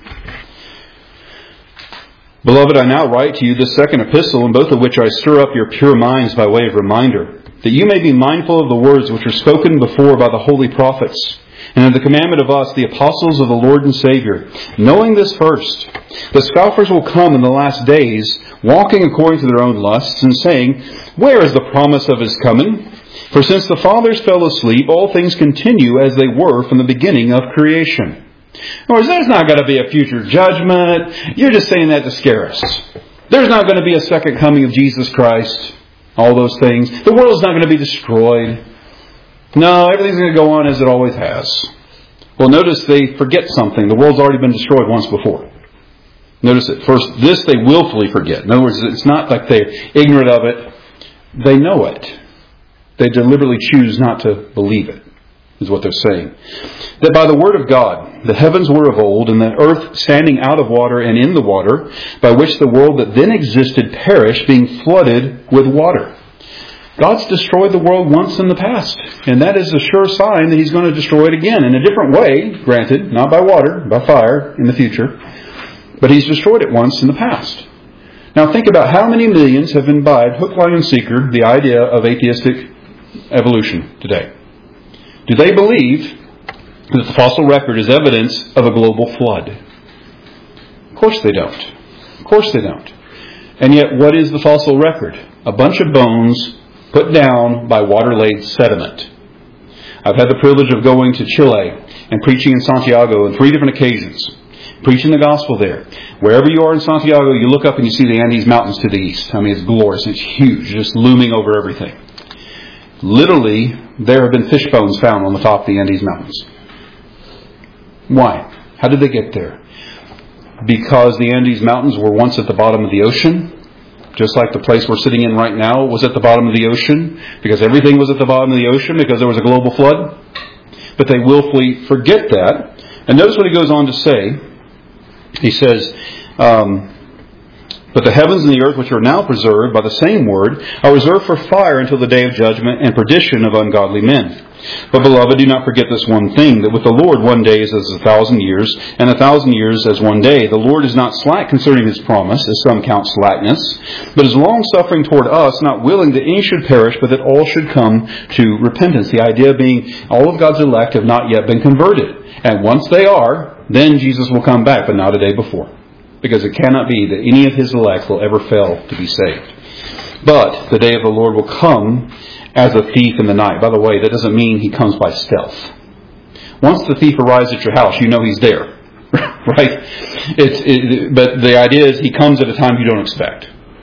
"Beloved, I now write to you this second epistle, in both of which I stir up your pure minds by way of reminder, that you may be mindful of the words which were spoken before by the holy prophets, and of the commandment of us, the apostles of the Lord and Savior, knowing this first, the scoffers will come in the last days, walking according to their own lusts, and saying, where is the promise of his coming? For since the fathers fell asleep, all things continue as they were from the beginning of creation. In other words, there's not going to be a future judgment. You're just saying that to scare us. There's not going to be a second coming of Jesus Christ. All those things. The world's not going to be destroyed. No, everything's going to go on as it always has. Well, notice they forget something. The world's already been destroyed once before. Notice it. First, this they willfully forget. In other words, it's not like they're ignorant of it. They know it. They deliberately choose not to believe it, is what they're saying. That by the word of God, the heavens were of old, and the earth standing out of water and in the water, by which the world that then existed perished, being flooded with water. God's destroyed the world once in the past, and that is a sure sign that He's going to destroy it again in a different way, granted, not by water, by fire in the future, but He's destroyed it once in the past. Now think about how many millions have imbibed, hook, line, and sinker, the idea of atheistic evolution today. Do they believe that the fossil record is evidence of a global flood? Of course they don't. Of course they don't. And yet, what is the fossil record? A bunch of bones put down by water-laid sediment. I've had the privilege of going to Chile and preaching in Santiago on three different occasions. Preaching the gospel there. Wherever you are in Santiago, you look up and you see the Andes Mountains to the east. I mean, it's glorious. It's huge, just looming over everything. Literally, there have been fish bones found on the top of the Andes Mountains. Why? How did they get there? Because the Andes Mountains were once at the bottom of the ocean, just like the place we're sitting in right now was at the bottom of the ocean, because everything was at the bottom of the ocean because there was a global flood. But they willfully forget that. And notice what he goes on to say. He says, um, but the heavens and the earth, which are now preserved by the same word, are reserved for fire until the day of judgment and perdition of ungodly men. But, beloved, do not forget this one thing, that with the Lord one day is as a thousand years, and a thousand years as one day. The Lord is not slack concerning His promise, as some count slackness, but is long-suffering toward us, not willing that any should perish, but that all should come to repentance. The idea being all of God's elect have not yet been converted. And once they are, then Jesus will come back, but not a day before. Because it cannot be that any of His elect will ever fail to be saved. But the day of the Lord will come as a thief in the night. By the way, that doesn't mean He comes by stealth. Once the thief arrives at your house, you know he's there. Right? It's, it, but the idea is He comes at a time you don't expect.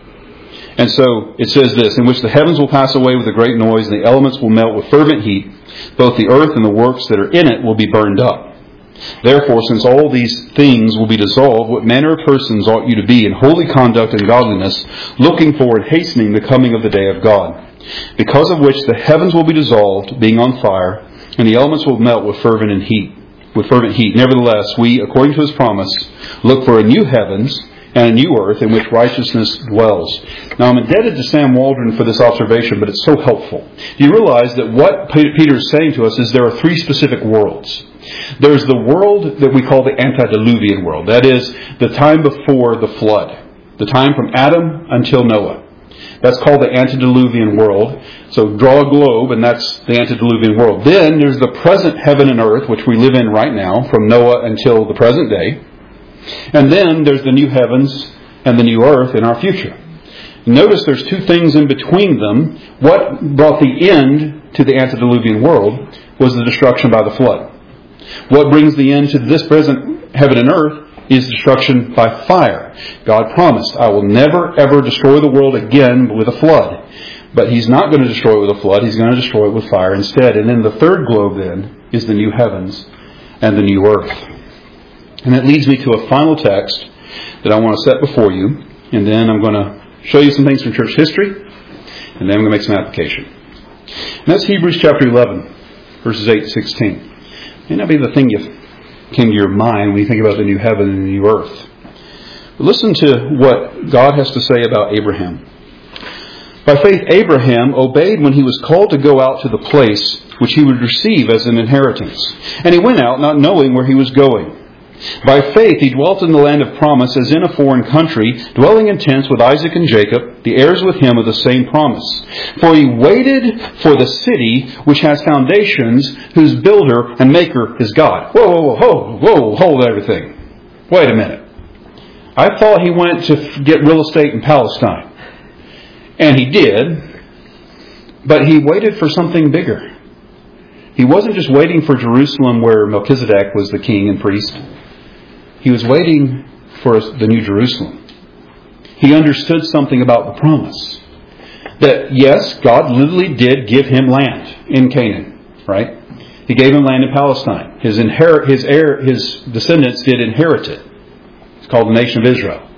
And so it says this, in which the heavens will pass away with a great noise, and the elements will melt with fervent heat. Both the earth and the works that are in it will be burned up. Therefore, since all these things will be dissolved, what manner of persons ought you to be in holy conduct and godliness, looking for and hastening the coming of the day of God? Because of which the heavens will be dissolved, being on fire, and the elements will melt with fervent and heat. With fervent heat. Nevertheless, we, according to His promise, look for a new heavens and a new earth in which righteousness dwells. Now, I'm indebted to Sam Waldron for this observation, but it's so helpful. Do you realize that what Peter is saying to us is there are three specific worlds? There's the world that we call the antediluvian world. That is, the time before the flood. The time from Adam until Noah. That's called the antediluvian world. So draw a globe, and that's the antediluvian world. Then there's the present heaven and earth, which we live in right now, from Noah until the present day. And then there's the new heavens and the new earth in our future. Notice there's two things in between them. What brought the end to the antediluvian world was the destruction by the flood. What brings the end to this present heaven and earth is destruction by fire. God promised, I will never ever destroy the world again with a flood. But He's not going to destroy it with a flood. He's going to destroy it with fire instead. And then the third globe then is the new heavens and the new earth. And that leads me to a final text that I want to set before you. And then I'm going to show you some things from church history. And then I'm going to make some application. And that's Hebrews chapter eleven, verses eight to sixteen. It may not be the thing you came to your mind when you think about the new heaven and the new earth. But listen to what God has to say about Abraham. By faith, Abraham obeyed when he was called to go out to the place which he would receive as an inheritance. And he went out not knowing where he was going. By faith he dwelt in the land of promise as in a foreign country, dwelling in tents with Isaac and Jacob, the heirs with him of the same promise. For he waited for the city which has foundations, whose builder and maker is God. Whoa, whoa, whoa, whoa, hold everything. Wait a minute. I thought he went to get real estate in Palestine. And he did, but he waited for something bigger. He wasn't just waiting for Jerusalem where Melchizedek was the king and priest. He was waiting for the New Jerusalem. He understood something about the promise. That yes, God literally did give him land in Canaan, right? He gave him land in Palestine. His inherit, his heir, his descendants did inherit it. It's called the nation of Israel.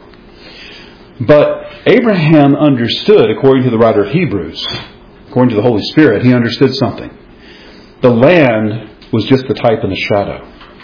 But Abraham understood, according to the writer of Hebrews, according to the Holy Spirit, he understood something. The land was just the type and the shadow.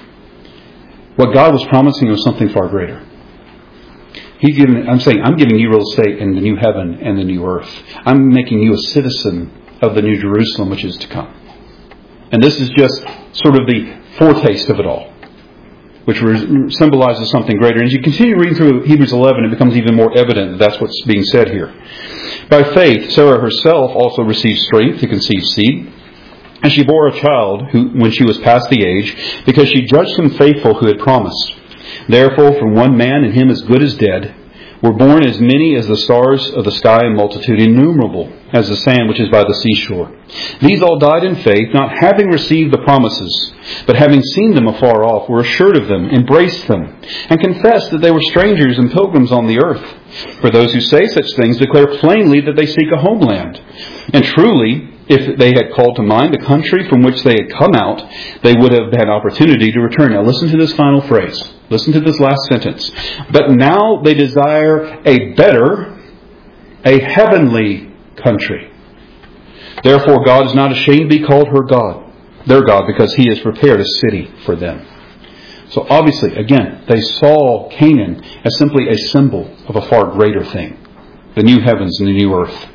What God was promising was something far greater. He given, I'm saying, I'm giving you real estate in the new heaven and the new earth. I'm making you a citizen of the New Jerusalem, which is to come. And this is just sort of the foretaste of it all, which symbolizes something greater. And as you continue reading through Hebrews eleven, it becomes even more evident that that's what's being said here. By faith, Sarah herself also received strength to conceive seed. And she bore a child who, when she was past the age, because she judged him faithful who had promised. Therefore, from one man, and him as good as dead, were born as many as the stars of the sky, in multitude innumerable as the sand which is by the seashore. These all died in faith, not having received the promises, but having seen them afar off, were assured of them, embraced them, and confessed that they were strangers and pilgrims on the earth. For those who say such things declare plainly that they seek a homeland. And truly, if they had called to mind the country from which they had come out, they would have had opportunity to return. Now listen to this final phrase. Listen to this last sentence. But now they desire a better, a heavenly country. Therefore God is not ashamed to be called her God, their God, because he has prepared a city for them. So obviously, again, they saw Canaan as simply a symbol of a far greater thing. The new heavens and the new earth.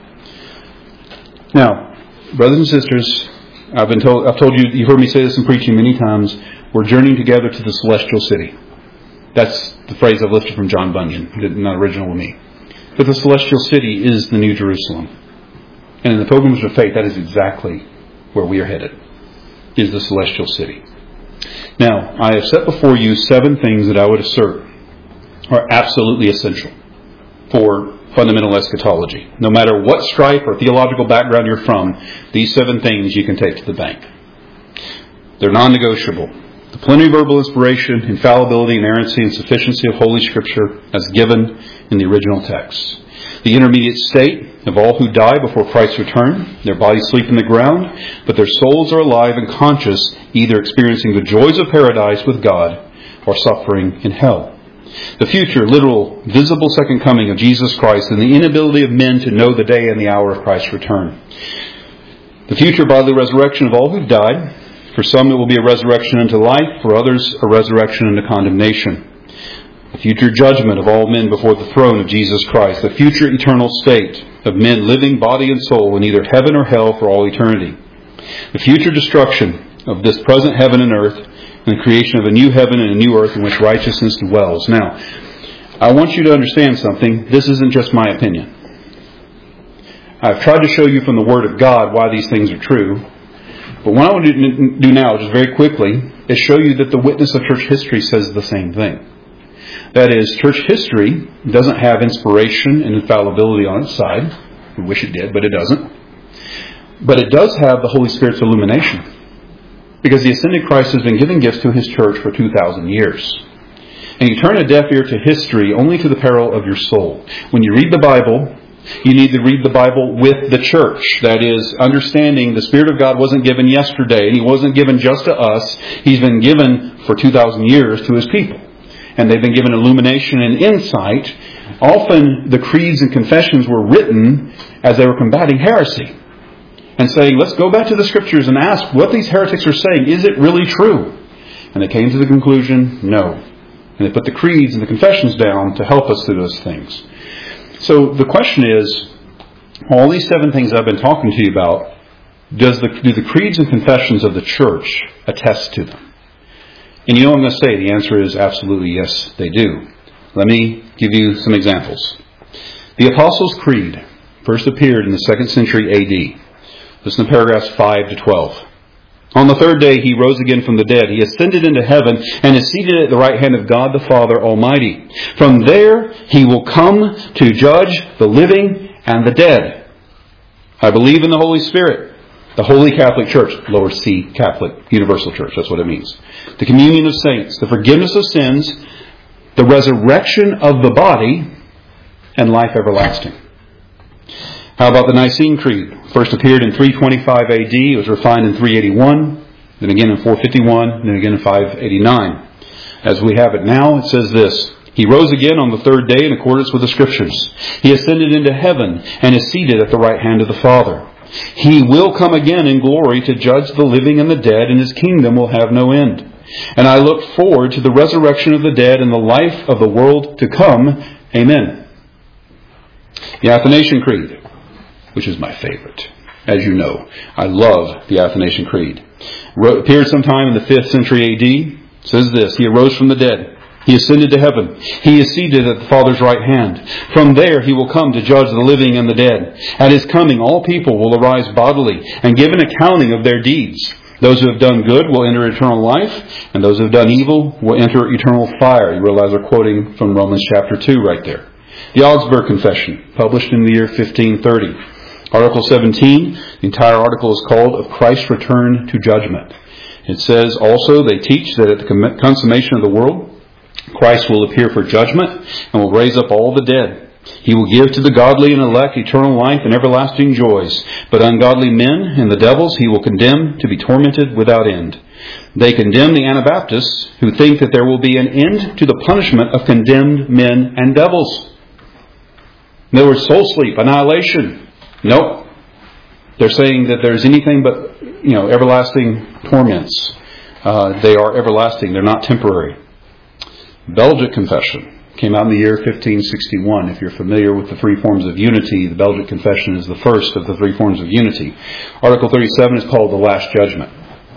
Now, brothers and sisters, I've been told, I've told you, you've heard me say this in preaching many times, we're journeying together to the celestial city. That's the phrase I've lifted from John Bunyan, not original with me. But the celestial city is the New Jerusalem. And in the pilgrimage of faith, that is exactly where we are headed, is the celestial city. Now, I have set before you seven things that I would assert are absolutely essential for fundamental eschatology. No matter what stripe or theological background you're from, these seven things you can take to the bank. They're non-negotiable. The plenary verbal inspiration, infallibility, inerrancy, and sufficiency of Holy Scripture as given in the original text. The intermediate state of all who die before Christ's return. Their bodies sleep in the ground, but their souls are alive and conscious, either experiencing the joys of paradise with God or suffering in hell. The future, literal, visible second coming of Jesus Christ and the inability of men to know the day and the hour of Christ's return. The future bodily resurrection of all who've died. For some it will be a resurrection unto life, for others a resurrection unto condemnation. The future judgment of all men before the throne of Jesus Christ. The future eternal state of men living body and soul in either heaven or hell for all eternity. The future destruction of this present heaven and earth, and the creation of a new heaven and a new earth in which righteousness dwells. Now, I want you to understand something. This isn't just my opinion. I've tried to show you from the Word of God why these things are true. But what I want to do now, just very quickly, is show you that the witness of church history says the same thing. That is, church history doesn't have inspiration and infallibility on its side. We wish it did, but it doesn't. But it does have the Holy Spirit's illumination. Because the ascended Christ has been giving gifts to His church for two thousand years. And you turn a deaf ear to history only to the peril of your soul. When you read the Bible, you need to read the Bible with the church. That is, understanding the Spirit of God wasn't given yesterday, and He wasn't given just to us. He's been given for two thousand years to His people. And they've been given illumination and insight. Often the creeds and confessions were written as they were combating heresy. And saying, let's go back to the Scriptures and ask what these heretics are saying. Is it really true? And they came to the conclusion, no. And they put the creeds and the confessions down to help us through those things. So the question is, all these seven things I've been talking to you about, does the, do the creeds and confessions of the church attest to them? And you know what I'm going to say? The answer is absolutely yes, they do. Let me give you some examples. The Apostles' Creed first appeared in the second century A D. Listen to paragraphs five to twelve. On the third day he rose again from the dead. He ascended into heaven and is seated at the right hand of God the Father Almighty. From there he will come to judge the living and the dead. I believe in the Holy Spirit, the Holy Catholic Church, lower C, Catholic, Universal Church, that's what it means. The communion of saints, the forgiveness of sins, the resurrection of the body, and life everlasting. How about the Nicene Creed? First appeared in three twenty-five A D. It was refined in three eighty-one, then again in four fifty-one, then again in five eighty-nine. As we have it now, it says this: He rose again on the third day in accordance with the Scriptures. He ascended into heaven and is seated at the right hand of the Father. He will come again in glory to judge the living and the dead, and His kingdom will have no end. And I look forward to the resurrection of the dead and the life of the world to come. Amen. The Athanasian Creed, which is my favorite. As you know, I love the Athanasian Creed. It appeared sometime in the fifth century A D. It says this: He arose from the dead. He ascended to heaven. He is seated at the Father's right hand. From there he will come to judge the living and the dead. At His coming all people will arise bodily and give an accounting of their deeds. Those who have done good will enter eternal life, and those who have done evil will enter eternal fire. You realize we're quoting from Romans chapter two right there. The Augsburg Confession, published in the year fifteen thirty. Article seventeen, the entire article is called Of Christ's Return to Judgment. It says also, they teach that at the consummation of the world, Christ will appear for judgment and will raise up all the dead. He will give to the godly and elect eternal life and everlasting joys. But ungodly men and the devils He will condemn to be tormented without end. They condemn the Anabaptists, who think that there will be an end to the punishment of condemned men and devils. In other words, soul sleep, annihilation. Nope. They're saying that there's anything but, you know, everlasting torments. Uh, they are everlasting. They're not temporary. Belgic Confession came out in the year fifteen sixty-one. If you're familiar with the three forms of unity, the Belgic Confession is the first of the three forms of unity. Article thirty-seven is called the Last Judgment.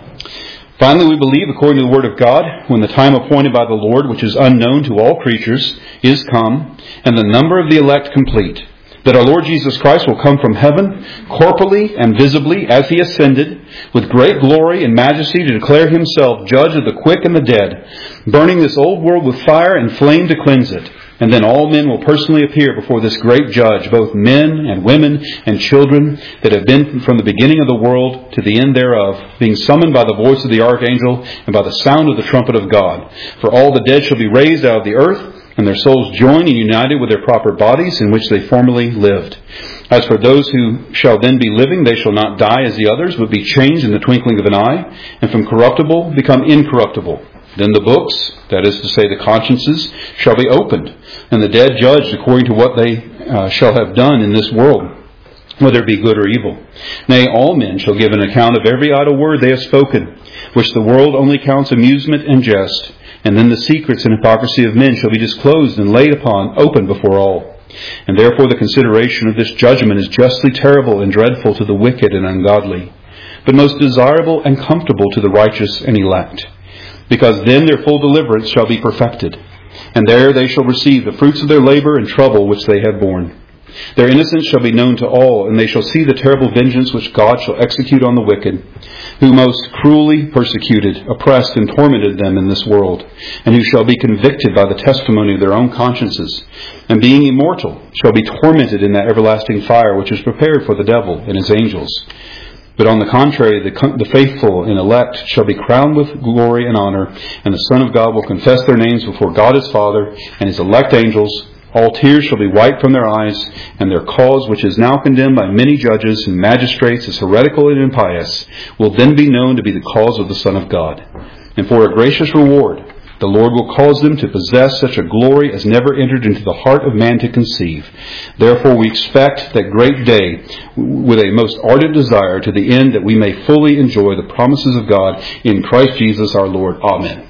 Finally, we believe, according to the Word of God, when the time appointed by the Lord, which is unknown to all creatures, is come, and the number of the elect complete, that our Lord Jesus Christ will come from heaven, corporally and visibly, as He ascended, with great glory and majesty to declare Himself judge of the quick and the dead, burning this old world with fire and flame to cleanse it. And then all men will personally appear before this great judge, both men and women and children that have been from the beginning of the world to the end thereof, being summoned by the voice of the archangel and by the sound of the trumpet of God. For all the dead shall be raised out of the earth, and their souls joined and united with their proper bodies in which they formerly lived. As for those who shall then be living, they shall not die as the others, but be changed in the twinkling of an eye, and from corruptible become incorruptible. Then the books, that is to say the consciences, shall be opened, and the dead judged according to what they uh, shall have done in this world, whether it be good or evil. Nay, all men shall give an account of every idle word they have spoken, which the world only counts amusement and jest. And then the secrets and hypocrisy of men shall be disclosed and laid upon, open before all. And therefore the consideration of this judgment is justly terrible and dreadful to the wicked and ungodly, but most desirable and comfortable to the righteous and elect. Because then their full deliverance shall be perfected, and there they shall receive the fruits of their labor and trouble which they have borne. Their innocence shall be known to all, and they shall see the terrible vengeance which God shall execute on the wicked, who most cruelly persecuted, oppressed, and tormented them in this world, and who shall be convicted by the testimony of their own consciences, and being immortal, shall be tormented in that everlasting fire which is prepared for the devil and his angels. But on the contrary, the, the faithful and elect shall be crowned with glory and honor, and the Son of God will confess their names before God His Father and His elect angels. All tears shall be wiped from their eyes, and their cause, which is now condemned by many judges and magistrates as heretical and impious, will then be known to be the cause of the Son of God. And for a gracious reward, the Lord will cause them to possess such a glory as never entered into the heart of man to conceive. Therefore we expect that great day with a most ardent desire, to the end that we may fully enjoy the promises of God in Christ Jesus our Lord. Amen.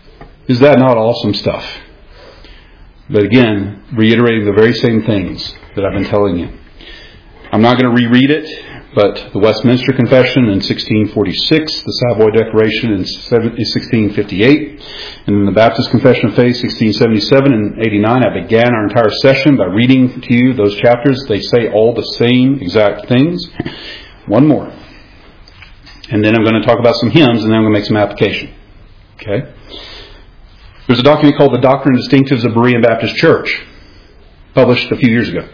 Is that not awesome stuff? But again, reiterating the very same things that I've been telling you. I'm not going to reread it, but the Westminster Confession in sixteen forty-six, the Savoy Declaration in sixteen fifty-eight, and then the Baptist Confession of Faith sixteen seventy-seven and eighty-nine. I began our entire session by reading to you those chapters. They say all the same exact things. One more. And then I'm going to talk about some hymns, and then I'm going to make some application. Okay? There's a document called The Doctrine and Distinctives of Berean Baptist Church, published a few years ago.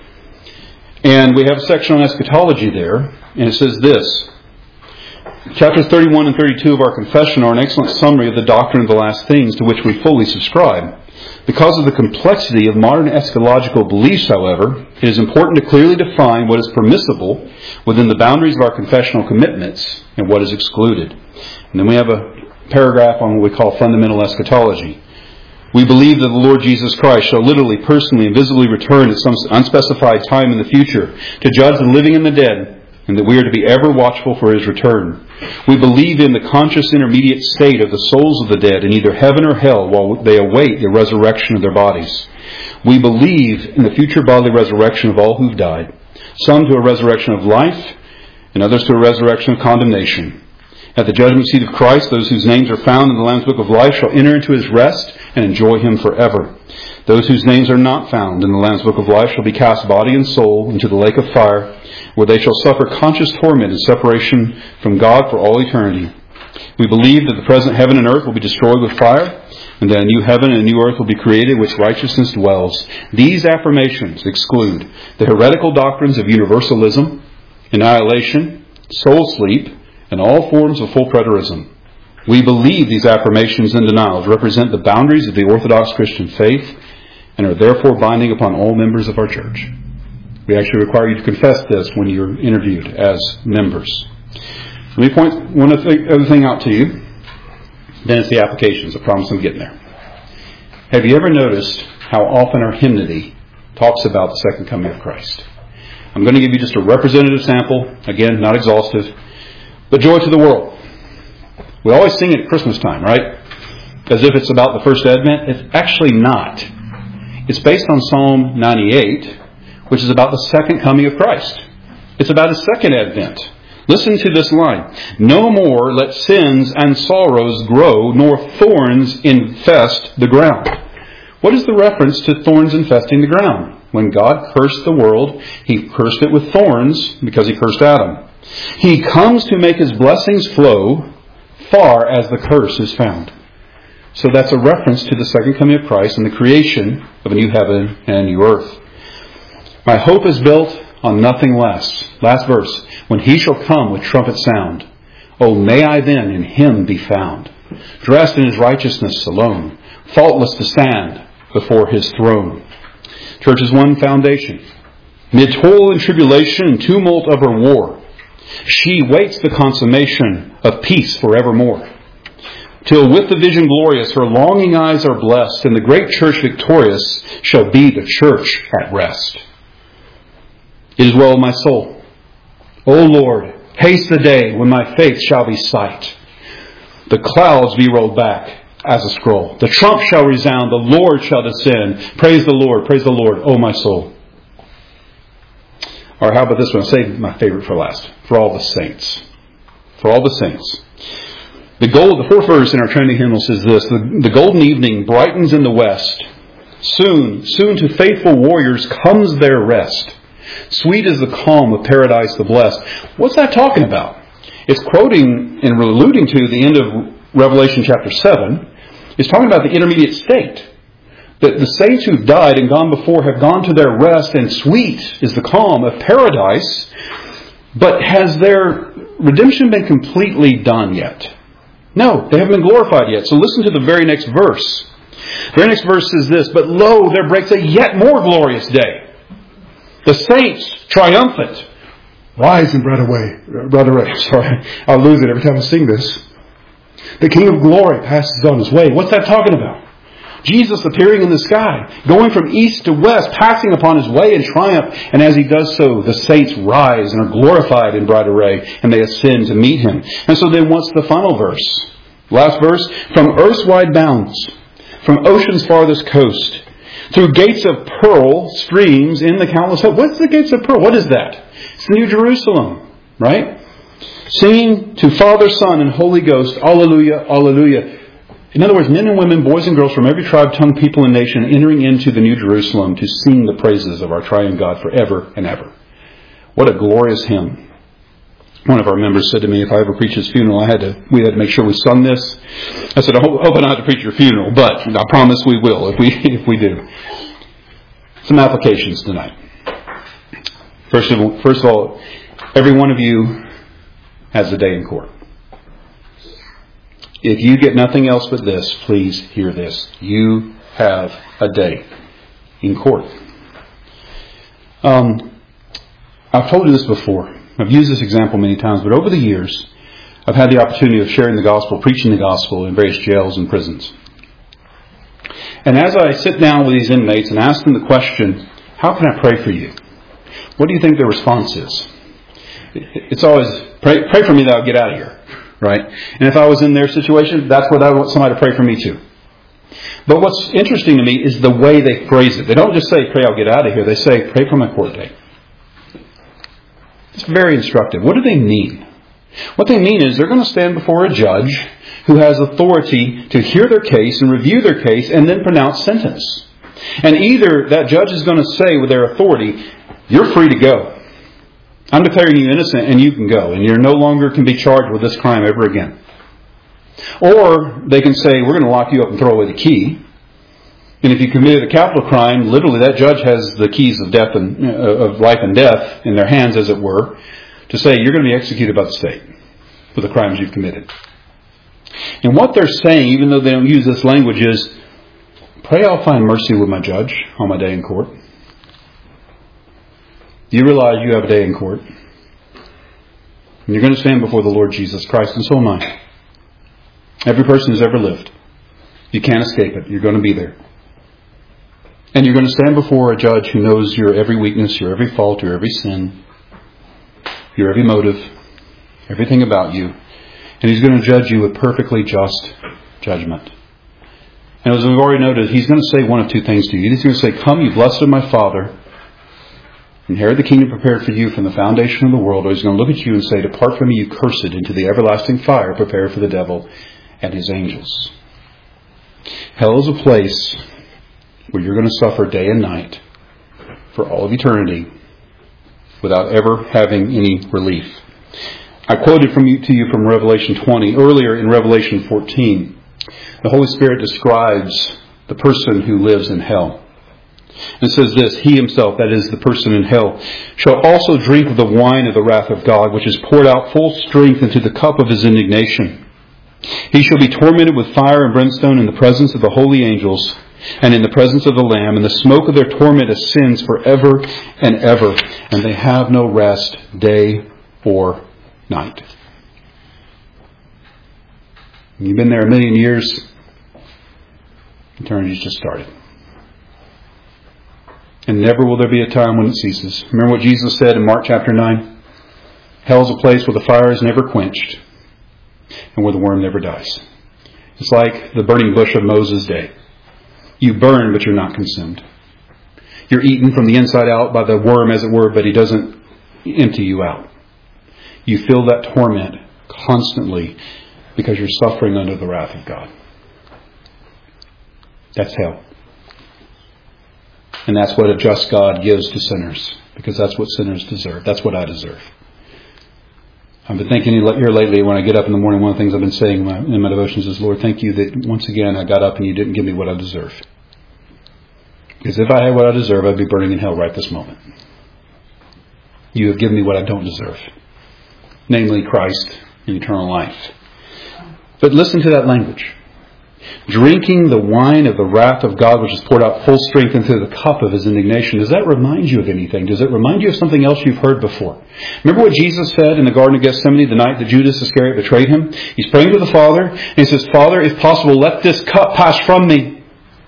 And we have a section on eschatology there, and it says this. Chapters thirty-one and thirty-two of our confession are an excellent summary of the doctrine of the last things to which we fully subscribe. Because of the complexity of modern eschatological beliefs, however, it is important to clearly define what is permissible within the boundaries of our confessional commitments and what is excluded. And then we have a paragraph on what we call fundamental eschatology. We believe that the Lord Jesus Christ shall literally, personally, and visibly return at some unspecified time in the future to judge the living and the dead, and that we are to be ever watchful for His return. We believe in the conscious intermediate state of the souls of the dead in either heaven or hell while they await the resurrection of their bodies. We believe in the future bodily resurrection of all who've died, some to a resurrection of life, and others to a resurrection of condemnation. At the judgment seat of Christ, those whose names are found in the Lamb's Book of Life shall enter into His rest and enjoy Him forever. Those whose names are not found in the Lamb's Book of Life shall be cast body and soul into the lake of fire, where they shall suffer conscious torment and separation from God for all eternity. We believe that the present heaven and earth will be destroyed with fire, and that a new heaven and a new earth will be created in which righteousness dwells. These affirmations exclude the heretical doctrines of universalism, annihilation, soul sleep, and all forms of full preterism. We believe these affirmations and denials represent the boundaries of the Orthodox Christian faith and are therefore binding upon all members of our church. We actually require you to confess this when you're interviewed as members. Let me point one other thing out to you. Then it's the applications. I promise I'm getting there. Have you ever noticed how often our hymnody talks about the second coming of Christ? I'm going to give you just a representative sample. Again, not exhaustive. But joy to the world. We always sing it at Christmas time, right? As if it's about the first Advent. It's actually not. It's based on Psalm ninety-eight, which is about the second coming of Christ. It's about His second Advent. Listen to this line. No more let sins and sorrows grow, nor thorns infest the ground. What is the reference to thorns infesting the ground? When God cursed the world, He cursed it with thorns because He cursed Adam. He comes to make His blessings flow far as the curse is found. So that's a reference to the second coming of Christ and the creation of a new heaven and a new earth. My hope is built on nothing less. Last verse. When He shall come with trumpet sound, oh, may I then in Him be found, dressed in His righteousness alone, faultless to stand before His throne. Church's one foundation. Mid toil and tribulation and tumult of her war, she waits the consummation of peace forevermore. Till with the vision glorious her longing eyes are blessed, and the great church victorious shall be the church at rest. It is well with my soul. O Lord, haste the day when my faith shall be sight. The clouds be rolled back as a scroll. The trump shall resound. The Lord shall descend. Praise the Lord. Praise the Lord, O my soul. Or how about this one? I'll save my favorite for last. For all the saints. For all the saints. The gold, the fourth verse in our Trinity hymnal says this. The, the golden evening brightens in the west. Soon, soon to faithful warriors comes their rest. Sweet is the calm of paradise the blessed. What's that talking about? It's quoting and alluding to the end of Revelation chapter seven. It's talking about the intermediate state. That the saints who've died and gone before have gone to their rest, and sweet is the calm of paradise. But has their redemption been completely done yet? No, they haven't been glorified yet. So listen to the very next verse. The very next verse says this, but lo, there breaks a yet more glorious day. The saints, triumphant, rise and run away. Run away. Sorry, I'll lose it every time I sing this. The King of glory passes on His way. What's that talking about? Jesus appearing in the sky, going from east to west, passing upon His way in triumph. And as He does so, the saints rise and are glorified in bright array, and they ascend to meet Him. And so then what's the final verse? Last verse, from earth's wide bounds, from ocean's farthest coast, through gates of pearl streams in the countless host. What's the gates of pearl? What is that? It's the New Jerusalem. right? Singing to Father, Son, and Holy Ghost, Alleluia, Alleluia. In other words, men and women, boys and girls from every tribe, tongue, people, and nation entering into the New Jerusalem to sing the praises of our triune God forever and ever. What a glorious hymn. One of our members said to me, if I ever preach his funeral, I had to, we had to make sure we sung this. I said, I hope, hope I don't have to preach your funeral, but I promise we will if we, if we do. Some applications tonight. First of all, first of all, every one of you has a day in court. If you get nothing else but this, please hear this. You have a day in court. Um, I've told you this before. I've used this example many times, but over the years, I've had the opportunity of sharing the gospel, preaching the gospel in various jails and prisons. And as I sit down with these inmates and ask them the question, how can I pray for you? What do you think their response is? It's always, pray, pray for me that I'll get out of here. Right? And if I was in their situation, that's what I want somebody to pray for me too. But what's interesting to me is the way they phrase it. They don't just say, pray I'll get out of here. They say, pray for my court date. It's very instructive. What do they mean? What they mean is they're going to stand before a judge who has authority to hear their case and review their case and then pronounce sentence. And either that judge is going to say with their authority, you're free to go. I'm declaring you innocent and you can go. And you no longer can be charged with this crime ever again. Or they can say, we're going to lock you up and throw away the key. And if you committed a capital crime, literally that judge has the keys of death and uh, of life and death in their hands, as it were, to say you're going to be executed by the state for the crimes you've committed. And what they're saying, even though they don't use this language, is, pray I'll find mercy with my judge on my day in court. You realize you have a day in court. And you're going to stand before the Lord Jesus Christ, and so am I. Every person who's ever lived. You can't escape it. You're going to be there. And you're going to stand before a judge who knows your every weakness, your every fault, your every sin, your every motive, everything about you. And he's going to judge you with perfectly just judgment. And as we've already noted, he's going to say one of two things to you. He's going to say, come, you blessed of my Father, inherit the kingdom prepared for you from the foundation of the world. Or he's going to look at you and say, depart from me, you cursed, into the everlasting fire prepared for the devil and his angels. Hell is a place where you're going to suffer day and night for all of eternity without ever having any relief. I quoted from you, to you from Revelation twenty. Earlier in Revelation fourteen, the Holy Spirit describes the person who lives in hell. And it says this, he himself, that is the person in hell, shall also drink of the wine of the wrath of God, which is poured out full strength into the cup of his indignation. He shall be tormented with fire and brimstone in the presence of the holy angels and in the presence of the Lamb, and the smoke of their torment ascends forever and ever, and they have no rest day or night. You've been there a million years. Eternity's just started. And never will there be a time when it ceases. Remember what Jesus said in Mark chapter nine? Hell is a place where the fire is never quenched and where the worm never dies. It's like the burning bush of Moses' day. You burn, but you're not consumed. You're eaten from the inside out by the worm, as it were, but he doesn't empty you out. You feel that torment constantly because you're suffering under the wrath of God. That's hell. And that's what a just God gives to sinners, because that's what sinners deserve. That's what I deserve. I've been thinking here lately when I get up in the morning, one of the things I've been saying in my, in my devotions is, Lord, thank you that once again I got up and you didn't give me what I deserve. Because if I had what I deserve, I'd be burning in hell right this moment. You have given me what I don't deserve, namely Christ and eternal life. But listen to that language. Drinking the wine of the wrath of God, which is poured out full strength into the cup of his indignation. Does that remind you of anything? Does it remind you of something else you've heard before? Remember what Jesus said in the Garden of Gethsemane the night that Judas Iscariot betrayed him? He's praying to the Father, and he says, Father, if possible, let this cup pass from me.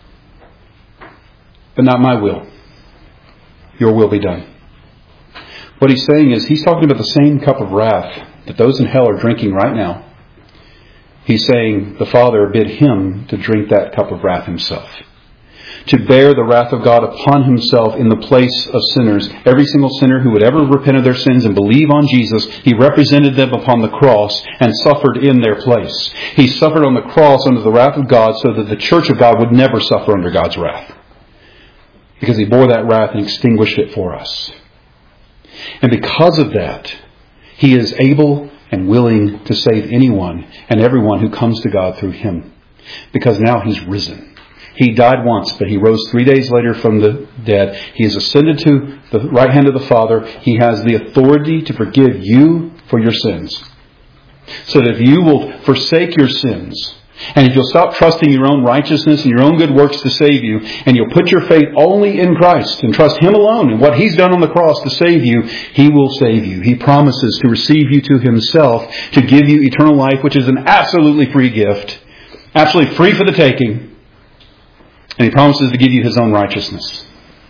But not my will. Your will be done. What he's saying is, he's talking about the same cup of wrath that those in hell are drinking right now. He's saying the Father bid him to drink that cup of wrath himself. to bear the wrath of God upon himself in the place of sinners. Every single sinner who would ever repent of their sins and believe on Jesus, he represented them upon the cross and suffered in their place. He suffered on the cross under the wrath of God so that the church of God would never suffer under God's wrath. Because he bore that wrath and extinguished it for us. And because of that, he is able and willing to save anyone and everyone who comes to God through him. Because now he's risen. He died once, but he rose three days later from the dead. He has ascended to the right hand of the Father. He has the authority to forgive you for your sins. So that if you will forsake your sins, and if you'll stop trusting your own righteousness and your own good works to save you, and you'll put your faith only in Christ and trust him alone and what he's done on the cross to save you, he will save you. He promises to receive you to himself, to give you eternal life, which is an absolutely free gift, absolutely free for the taking. And he promises to give you his own righteousness.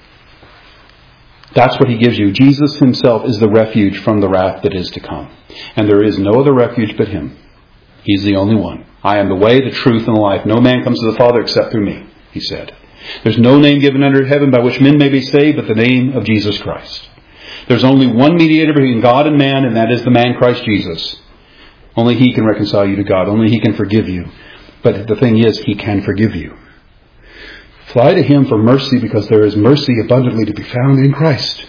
That's what he gives you. Jesus himself is the refuge from the wrath that is to come. And there is no other refuge but him. He's the only one. I am the way, the truth, and the life. No man comes to the Father except through me, he said. There's no name given under heaven by which men may be saved but the name of Jesus Christ. There's only one mediator between God and man, and that is the man Christ Jesus. Only he can reconcile you to God. Only he can forgive you. But the thing is, he can forgive you. Fly to him for mercy, because there is mercy abundantly to be found in Christ.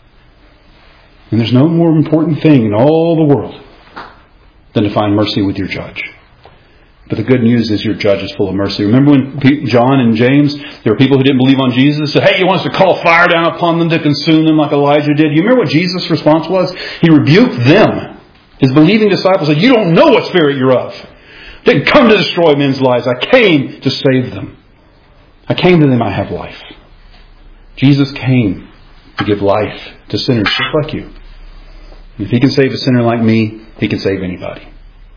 And there's no more important thing in all the world than to find mercy with your judge. But the good news is your judge is full of mercy. Remember when John and James, there were people who didn't believe on Jesus, said, hey, you want us to call fire down upon them to consume them like Elijah did? You remember what Jesus' response was? He rebuked them. His believing disciples said, you don't know what spirit you're of. I didn't come to destroy men's lives. I came to save them. I came to them, I have life. Jesus came to give life to sinners just like you. If he can save a sinner like me, he can save anybody.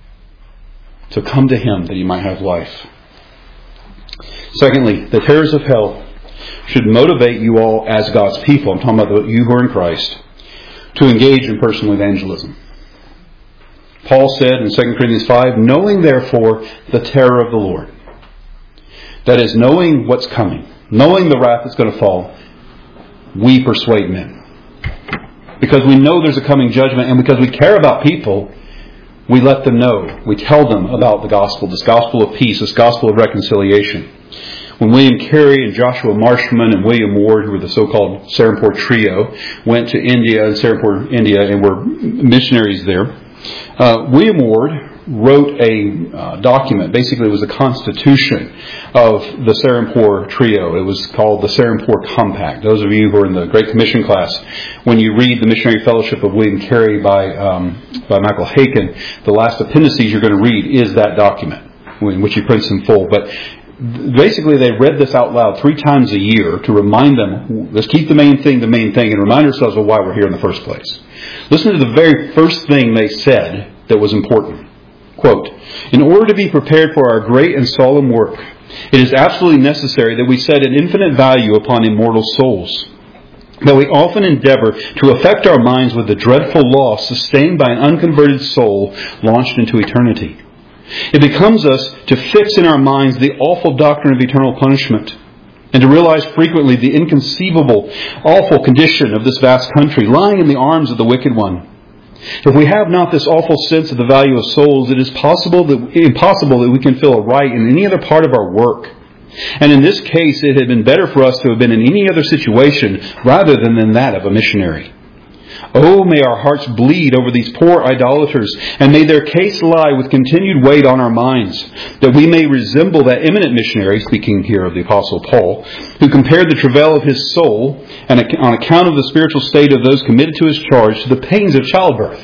So come to him that you might have life. Secondly, the terrors of hell should motivate you all as God's people. I'm talking about you who are in Christ, to engage in personal evangelism. Paul said in Second Corinthians five, knowing therefore the terror of the Lord. That is, knowing what's coming, knowing the wrath that's going to fall, we persuade men. Because we know there's a coming judgment, and because we care about people, we let them know. We tell them about the gospel, this gospel of peace, this gospel of reconciliation. When William Carey and Joshua Marshman and William Ward, who were the so-called Serampore Trio, went to India and Serampore, India, and were missionaries there, uh, William Ward wrote a uh, document. Basically, it was a constitution of the Serampore Trio. It was called the Serampore Compact. Those of you who are in the Great Commission class, when you read the Missionary Fellowship of William Carey by um, by Michael Haken, the last appendices you're going to read is that document, in which he prints in full. But basically, they read this out loud three times a year to remind them, let's keep the main thing the main thing, and remind ourselves of why we're here in the first place. Listen to the very first thing they said that was important. Quote, in order to be prepared for our great and solemn work, it is absolutely necessary that we set an infinite value upon immortal souls, that we often endeavor to affect our minds with the dreadful loss sustained by an unconverted soul launched into eternity. It becomes us to fix in our minds the awful doctrine of eternal punishment, and to realize frequently the inconceivable, awful condition of this vast country lying in the arms of the wicked one. If we have not this awful sense of the value of souls, it is possible that, impossible that we can feel aright in any other part of our work. And in this case, it had been better for us to have been in any other situation rather than in that of a missionary. Oh, may our hearts bleed over these poor idolaters, and may their case lie with continued weight on our minds, that we may resemble that eminent missionary, speaking here of the Apostle Paul, who compared the travail of his soul, and on account of the spiritual state of those committed to his charge, to the pains of childbirth.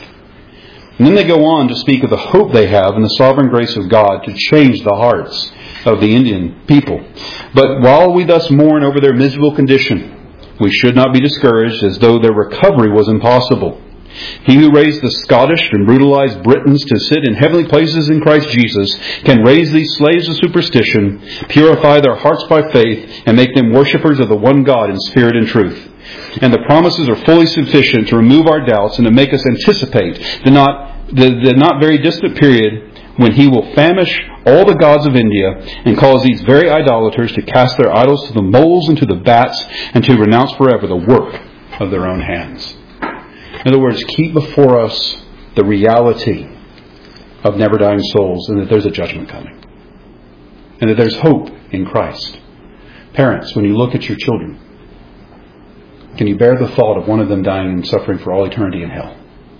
And then they go on to speak of the hope they have in the sovereign grace of God to change the hearts of the Indian people. But while we thus mourn over their miserable condition, we should not be discouraged as though their recovery was impossible. He who raised the Scottish and brutalized Britons to sit in heavenly places in Christ Jesus can raise these slaves of superstition, purify their hearts by faith, and make them worshippers of the one God in spirit and truth. And the promises are fully sufficient to remove our doubts and to make us anticipate the not, the, the not very distant period when He will famish all the gods of India and cause these very idolaters to cast their idols to the moles and to the bats and to renounce forever the work of their own hands. In other words, keep before us the reality of never dying souls and that there's a judgment coming. And that there's hope in Christ. Parents, when you look at your children, can you bear the thought of one of them dying and suffering for all eternity in hell?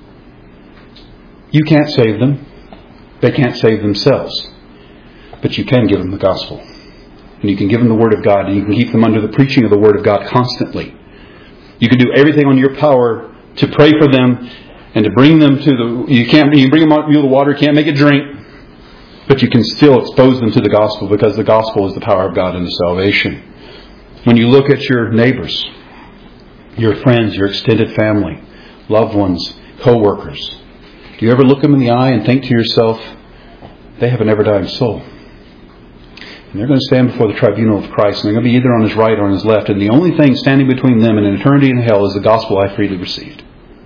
You can't save them. They can't save themselves. But you can give them the gospel. And you can give them the Word of God. And you can keep them under the preaching of the Word of God constantly. You can do everything on your power to pray for them and to bring them to the... You can't you bring them out to the water, you can't make it drink. But you can still expose them to the gospel because the gospel is the power of God unto salvation. When you look at your neighbors, your friends, your extended family, loved ones, co-workers, do you ever look them in the eye and think to yourself, they have a never-dying soul? And they're going to stand before the tribunal of Christ, and they're going to be either on His right or on His left, and the only thing standing between them and an eternity in hell is the gospel I freely received.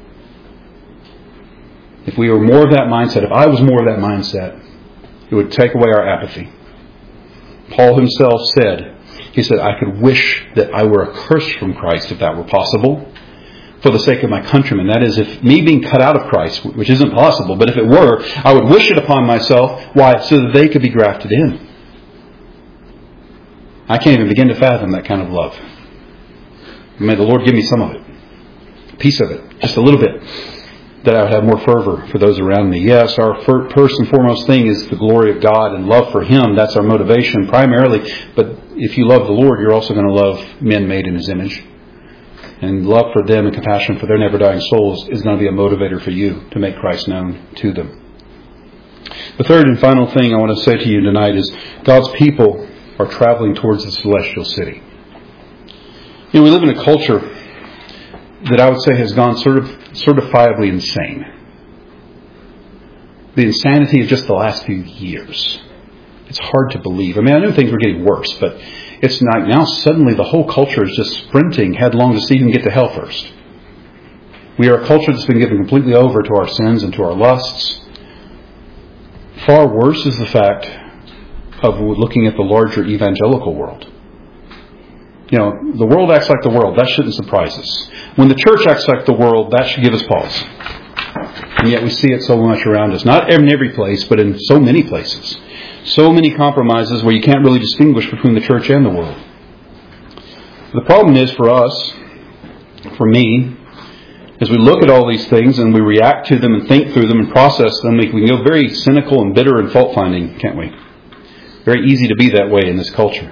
If we were more of that mindset, if I was more of that mindset, it would take away our apathy. Paul himself said, he said, I could wish that I were accursed from Christ if that were possible, for the sake of my countrymen. That is, if me being cut out of Christ, which isn't possible, but if it were, I would wish it upon myself. Why? So that they could be grafted in. I can't even begin to fathom that kind of love. May the Lord give me some of it. A piece of it. Just a little bit. That I would have more fervor for those around me. Yes, our first and foremost thing is the glory of God and love for Him. That's our motivation primarily. But if you love the Lord, you're also going to love men made in His image. And love for them and compassion for their never-dying souls is going to be a motivator for you to make Christ known to them. The third and final thing I want to say to you tonight is God's people are traveling towards the celestial city. You know, we live in a culture that I would say has gone sort of certifiably insane. The insanity of just the last few years. It's hard to believe. I mean, I knew things were getting worse, but it's not now suddenly the whole culture is just sprinting headlong to see who can get to hell first. We are a culture that's been given completely over to our sins and to our lusts. Far worse is the fact of looking at the larger evangelical world. You know, the world acts like the world. That shouldn't surprise us. When the church acts like the world, that should give us pause. And yet we see it so much around us. Not in every place, but in so many places. So many compromises where you can't really distinguish between the church and the world. The problem is for us, for me, as we look at all these things and we react to them and think through them and process them, we can go very cynical and bitter and fault-finding, can't we? Very easy to be that way in this culture.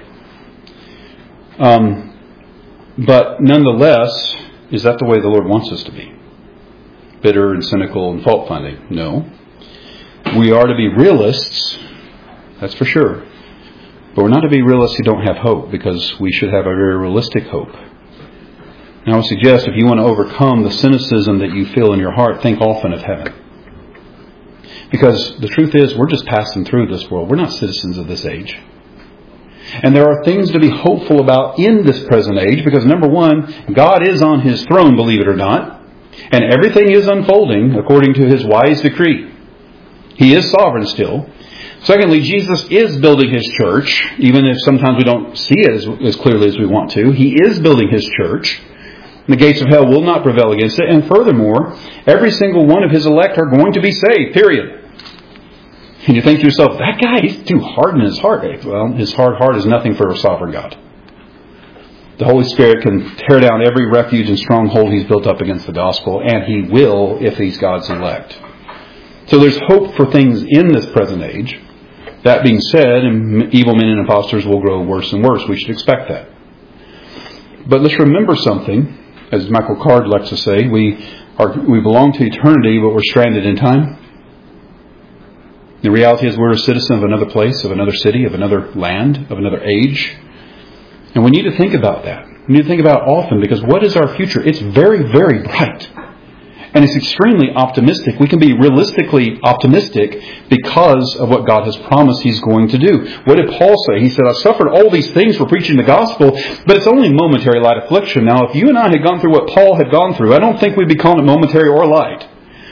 Um, but nonetheless, is that the way the Lord wants us to be? Bitter and cynical and fault-finding? No. We are to be realists, that's for sure. But we're not to be realists who don't have hope, because we should have a very realistic hope. Now I would suggest if you want to overcome the cynicism that you feel in your heart, think often of heaven. Because the truth is, we're just passing through this world. We're not citizens of this age. And there are things to be hopeful about in this present age, because number one, God is on His throne, believe it or not. And everything is unfolding according to His wise decree. He is sovereign still. Secondly, Jesus is building His church, even if sometimes we don't see it as, as clearly as we want to. He is building His church. The gates of hell will not prevail against it. And furthermore, every single one of His elect are going to be saved, period. And you think to yourself, that guy, he's too hard in his heart. Well, his hard heart is nothing for a sovereign God. The Holy Spirit can tear down every refuge and stronghold He's built up against the gospel, and He will if He's God's elect. So there's hope for things in this present age. That being said, evil men and impostors will grow worse and worse. We should expect that. But let's remember something. As Michael Card likes to say, we are we belong to eternity, but we're stranded in time. The reality is we're a citizen of another place, of another city, of another land, of another age. And we need to think about that. We need to think about it often, because what is our future? It's very, very bright. And it's extremely optimistic. We can be realistically optimistic because of what God has promised He's going to do. What did Paul say? He said, I've suffered all these things for preaching the gospel, but it's only momentary light affliction. Now, if you and I had gone through what Paul had gone through, I don't think we'd be calling it momentary or light.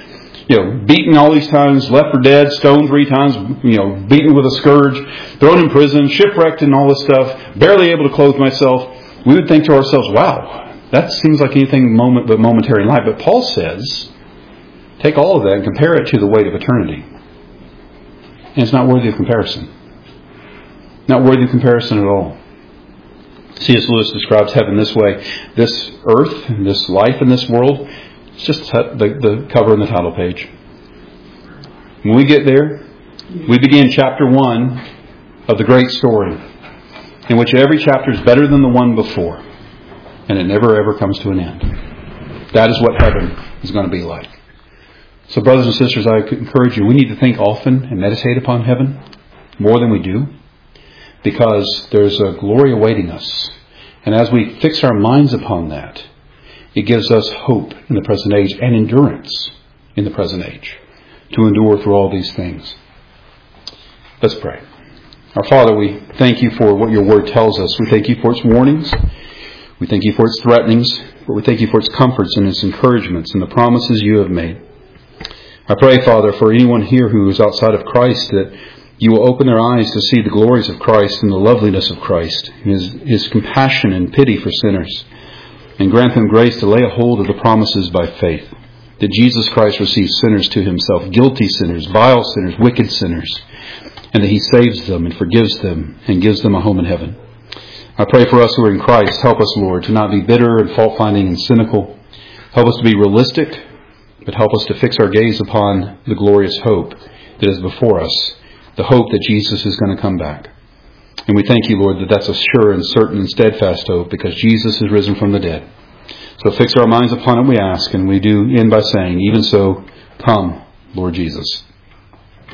you know, beaten all these times, left for dead, stoned three times, you know, beaten with a scourge, thrown in prison, shipwrecked and all this stuff, barely able to clothe myself, we would think to ourselves, wow, that seems like anything moment but momentary in life. But Paul says, take all of that and compare it to the weight of eternity. And it's not worthy of comparison. Not worthy of comparison at all. C S Lewis describes heaven this way. This earth, this life in this world, it's just the, the cover and the title page. When we get there, we begin chapter one of the great story, in which every chapter is better than the one before. And it never ever comes to an end. That is what heaven is going to be like. So brothers and sisters, I encourage you, we need to think often and meditate upon heaven more than we do, because there's a glory awaiting us. And as we fix our minds upon that, it gives us hope in the present age and endurance in the present age to endure through all these things. Let's pray. Our Father, we thank you for what your word tells us. We thank you for its warnings. We thank you for its threatenings. But we thank you for its comforts and its encouragements and the promises you have made. I pray, Father, for anyone here who is outside of Christ, that you will open their eyes to see the glories of Christ and the loveliness of Christ, and his, his compassion and pity for sinners, and grant them grace to lay a hold of the promises by faith, that Jesus Christ receives sinners to himself, guilty sinners, vile sinners, wicked sinners, and that he saves them and forgives them and gives them a home in heaven. I pray for us who are in Christ, help us, Lord, to not be bitter and fault-finding and cynical. Help us to be realistic, but help us to fix our gaze upon the glorious hope that is before us, the hope that Jesus is going to come back. And we thank you, Lord, that that's a sure and certain and steadfast hope, because Jesus is risen from the dead. So fix our minds upon it, we ask, and we do end by saying, even so, come, Lord Jesus.